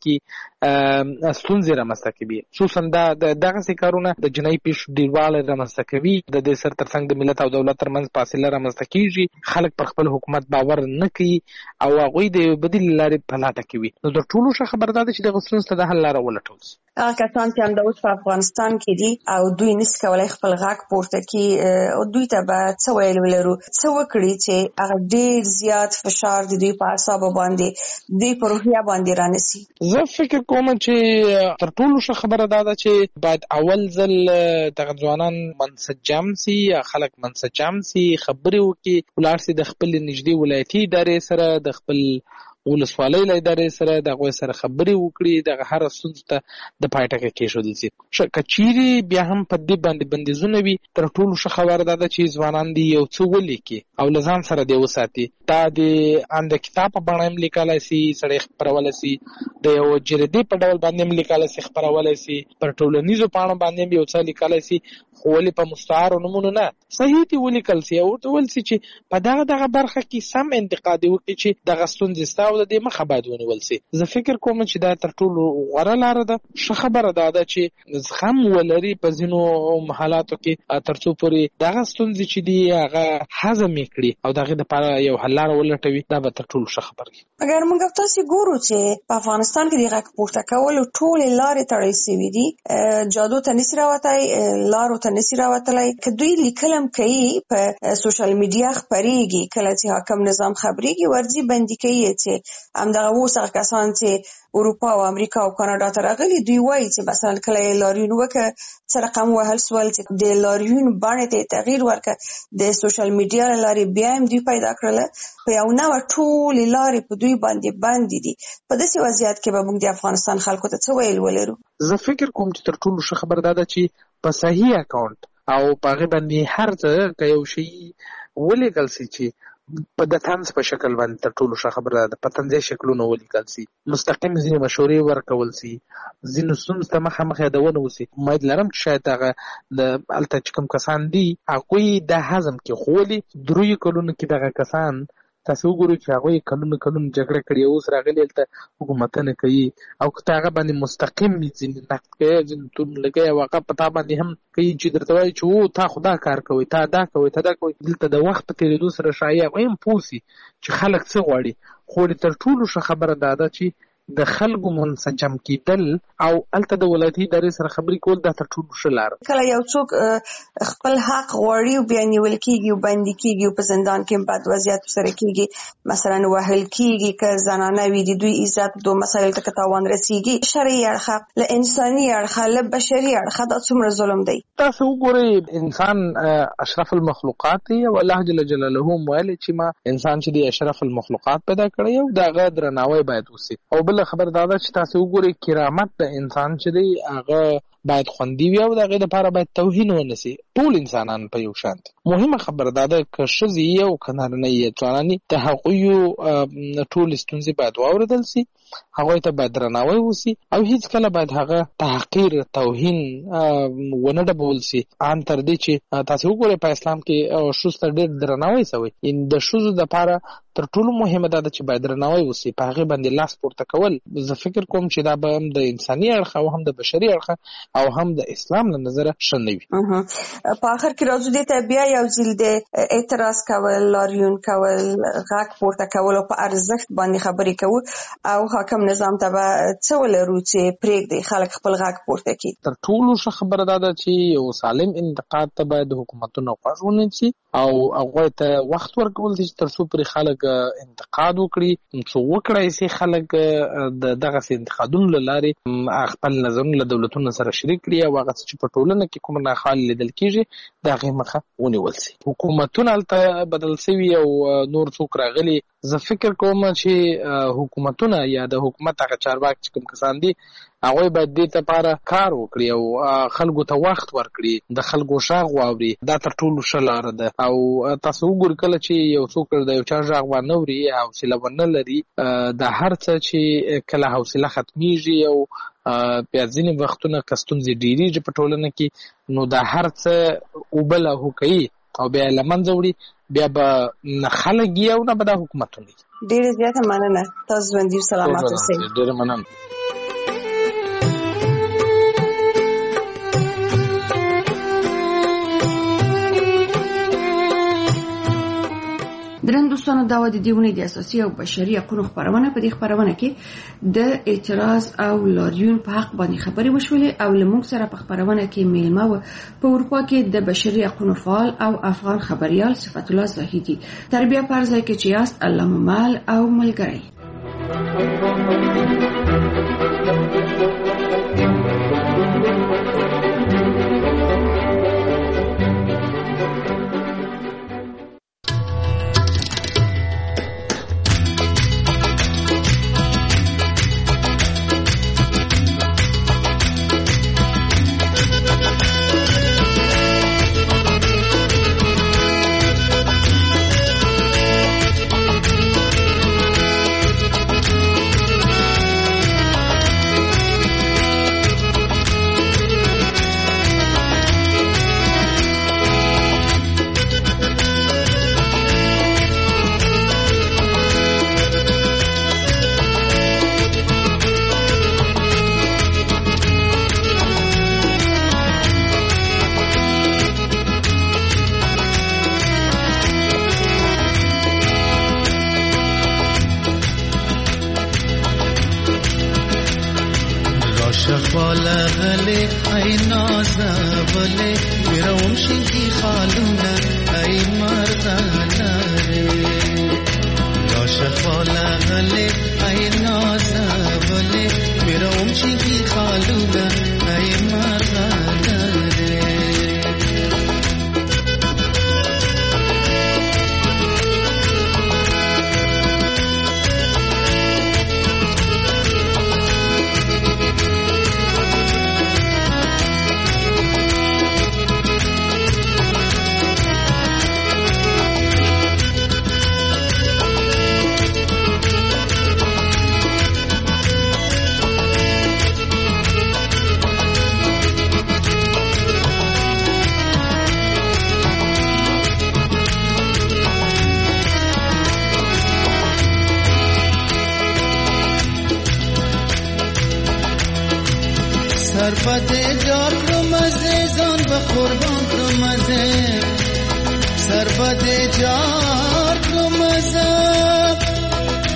کې ستونزې رامنځته کوي. خصوصا دا دغسې کارونه د جنایي پیښو ډېروالی رامنځته کوي. د دې سره ترڅنګ د ملت او دولت ترمنځ فاصله رامنځته کېږي. خلک پر خپل حکومت باور نه کوي او هغوی د یو بدیل له لارې په لټه کوي. نو د ټولو ښه خبره دا ده چې دغه ستونزو ته د حل لاره ولټول سي. هغه کسان چې همدا اوس په افغانستان کې دي او دوی نشي کولی خپل غږ پورته کړي، او دوی ته به څه ویل ولرو؟ څه وکړي چې هغه ډېر زیات فشار د دوی په اعصابو باندې، دوی په روحیه باندې رانسي؟ زه فکر کوم چې تر ټولو ښه خبره دا ده چې باید اول ځل دغه ځوانان منسجم سي، یا خلک منسجم سي، خبرې وکړي، ولاړ سي د خپلې نږدې ولایتي ادارې سره، د خپل ولسوالۍ له ادارې سره، د هغوی سره خبرې وکړي، دغه هره ستونزو ته د پای ټکی کېښودل سي. که چیرې بیا هم په دې باندې بندیزونه وي، تر ټولو ښه خبره دا ده چې ځوانان دې یو څه ولیکي او له ځان سره دې وساتي. دا د ان د کتاب په بڼه هم لیکلی سي، سړی خپرولی سي، د یو جریدې په ډول باندې هم لیکلی سي، خپرولی سي، پر ټولنیزو پاڼو باندې هم یو څه لیکلی سي، خو ولې په مستعارو نومونو نه، صحیح دې ولیکل سي او ورته وویل سي چې په دغه دغه برخه کې سم انتقاد وکړي چې دغه ستونزې ستا او د دې مخه باید ونیول سي. زه فکر کوم چې دا تر ټولو غوره لاره ده. ښه خبره دا ده چې زغم ولري په ځینو حالاتو کې تر څو پورې دغه ستونزې چې دي هغه هضم یې کړي او د هغې دپاره یو حل لاره ولټوي. دا به تر ټولو ښه خبره وي. اگر موږ تاسې ګورو چې په افغانستان کې د غږ پورته کولو ټولې لارې تړل سوي دي، جادو ته نشي راوتی، لارو ته نشي راوتلی. که دوی لیکل هم کوي، په سوشل میډیا خپرېږي، کله چې حاکم نظام خبرېږي ورځي بندي کوي چې همدغه اوس هغه کسان چې اروپا او امریکا او کاناډا ته راغلي، دوی وایي چې مثلا کله یې لاریون وکړه، څه رقم وهل سول چې د لاریون بڼې ته تغییر ورکړه، د سوشل میډیا له لارې بیا هم دوی پیدا کړله، په یو نوع ټولې لارې په دوی باندې بندې دي. په داسې وضعیت کې به موږ د افغانستان خلکو ته څه ویل ولرو؟ زه فکر کوم چې تر ټولو ښه خبره دا ده چې په صحیح اکاونټ او په هغې باندې هر څه که یو شی ولیکل سي چې په د طنز په شکل باندې، تر ټولو ښه خبره ده په طنزي شکلونو ولیکل سي، مستقیم ځینې مشورې ورکول سي، ځینو ستونزو ته مخامخ یادونه وسي. امید لرم چې شاید هغه د هلته چې کوم کسان دي هغوی دا هضم کړي، خو ولې دریو کلونو کې دغه کسان تاسې وګورئ چې هغوی کلونه کلونه جګړه کړې، اوس راغلي هلته حکومتونه کوي او که ته هغه باندې مستقیم ځینې نقد کوي، ځینې تورونه لګوي او هغه په تا باندې هم کوي چې درته وایي چې او تا خو دا کار کوئ، تا دا کوئ، تا دا کوئ. دلته د وخت په تېرېدو سره ښایي هغوی هم پوه سي چې خلک څه غواړي. خو تر ټولو ښه خبره دا ده چې د خلکو منسجم کېدل او الته د ولایتي ادارې سره خبرې کول دا تر ټولو ښه لار. کله یو څوک خپل حق غواړي او بیا نیول کېږي او بندي کېږي او په زندان کې بد وضعیت سره کېږي، مثلا وهل کېږي که زنانه وي د دوی عزت دو مسایل ته تاوان رسیږي، شرعي اړخ له انساني اړخ له بشري اړخ دا څومره ظلم دی. تاسو وګورئ انسان اشرف المخلوقات دی او الله جل جلاله ویل چې ما انسان چې دی اشرف المخلوقات پیدا کړی او دغه درناوی باید وشي. او بل خبر دا ده چې تاسو وګورئ کرامت د انسان چې دی هغه باید خوندي وي او دغه لپاره باید توهین ونه شي. ټول انسانان په یو شان دي. مهمه خبره دا ده که ښځې او که نارینه یې ځوانان د هغوی ټول ستونزې باید واورېدل شي، هغوی ته باید درناوی وشي او هیڅ کله باید هغه تحقیر توهین ونه ډبول شي. ان تر دې چې تاسو وګورئ په اسلام کې ښځو ته ډېر درناوی شوی. د ښځو لپاره تر ټولو مهمه دا ده چې باید درناوی وشي، په هغې باندې لاس پورته کول. زه فکر کوم چې دا به هم د انساني اړخ او هم د بشري اړخ او هم د اسلام له نظره ښه نه وي. په آخر کې راځو دې ته بیا یو ځل د اعتراض کول، لاریون کول، غږ پورته کول او په ارزښت باندې خبرې کوو او حاکم نظام ته به څه ولرو چې پرېږدي خلک خپل غږ پورته کړي. تر ټولو ښه خبره دا ده چې یو سالم انتقاد ته باید حکومتونه غوږ ونیسي او هغوی ته وخت ورکول شي تر څو پرې خلک انتقاد وکړي، څو وکړای شي خلک د دغسې انتقادونو له لارې خپل نظرونه له دولتونو سره شریک کړي او هغه څه چې په ټولنه کې کوم ناخوالې لیدل کېږي د هغې مخه ونیول شي. حکومتونه هلته بدل شوي او نور څوک راغلي. زه فکر کوم چې حکومتونه یا د حکومت هغه چارواکي چې کوم کسان دي هغوی باید دې لپاره کار وکړي او خلکو ته وخت ورکړي، د خلکو غږ واوري. دا تر ټولو ښه لاره ده. او تاسو وګورئ کله چې یو څوک د یو چا غږ ونه اوري، حوصله ونه لري، د هر څه چې کله حوصله ختمیږي او بیا ځینې وختونه که ستونزې ډېرېږي په ټولنه کې نو دا هر څه اوبه لاهو کوي او بیا یې له منځه وړي، بیا به نه خلک یې او نه به دا حکومتونه یې. ډېره زیاته مننه. تاسو ژوندي او سلامت اوسئ. ډېره مننه. درنو دوستانو، دا د دې ونې د اساسي او بشري حقوقو خپرونه. په دې خپرونه کې د اعتراض او لاریون په حق باندې خبرې وشولې او له موږ سره په خپرونه کې میلمه و په اروپا کې د بشري حقوقو فعال او افغان خبريال صفت الله زاهدي. تربیه پر ځای کې چې یاست الله ممال او ملګری. سربت جار رو مزه زان به قربان رو مزه سربت جار رو مزه زان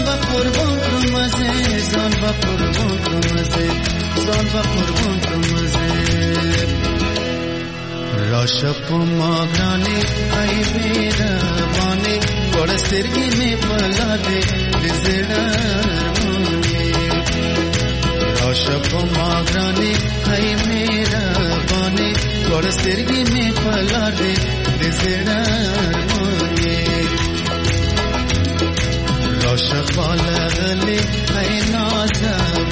با قربان تو مزه زان با قربان تو مزه زان با قربان تو مزه راشپ ماغرانی ای میربانی گوڑ سرگی میں پلا دے زڑارمانی راشپ ماغرانی ای میربانی گوڑ سرگی میں پلا دے زڑارمانی راشپ بالغلی ای نازا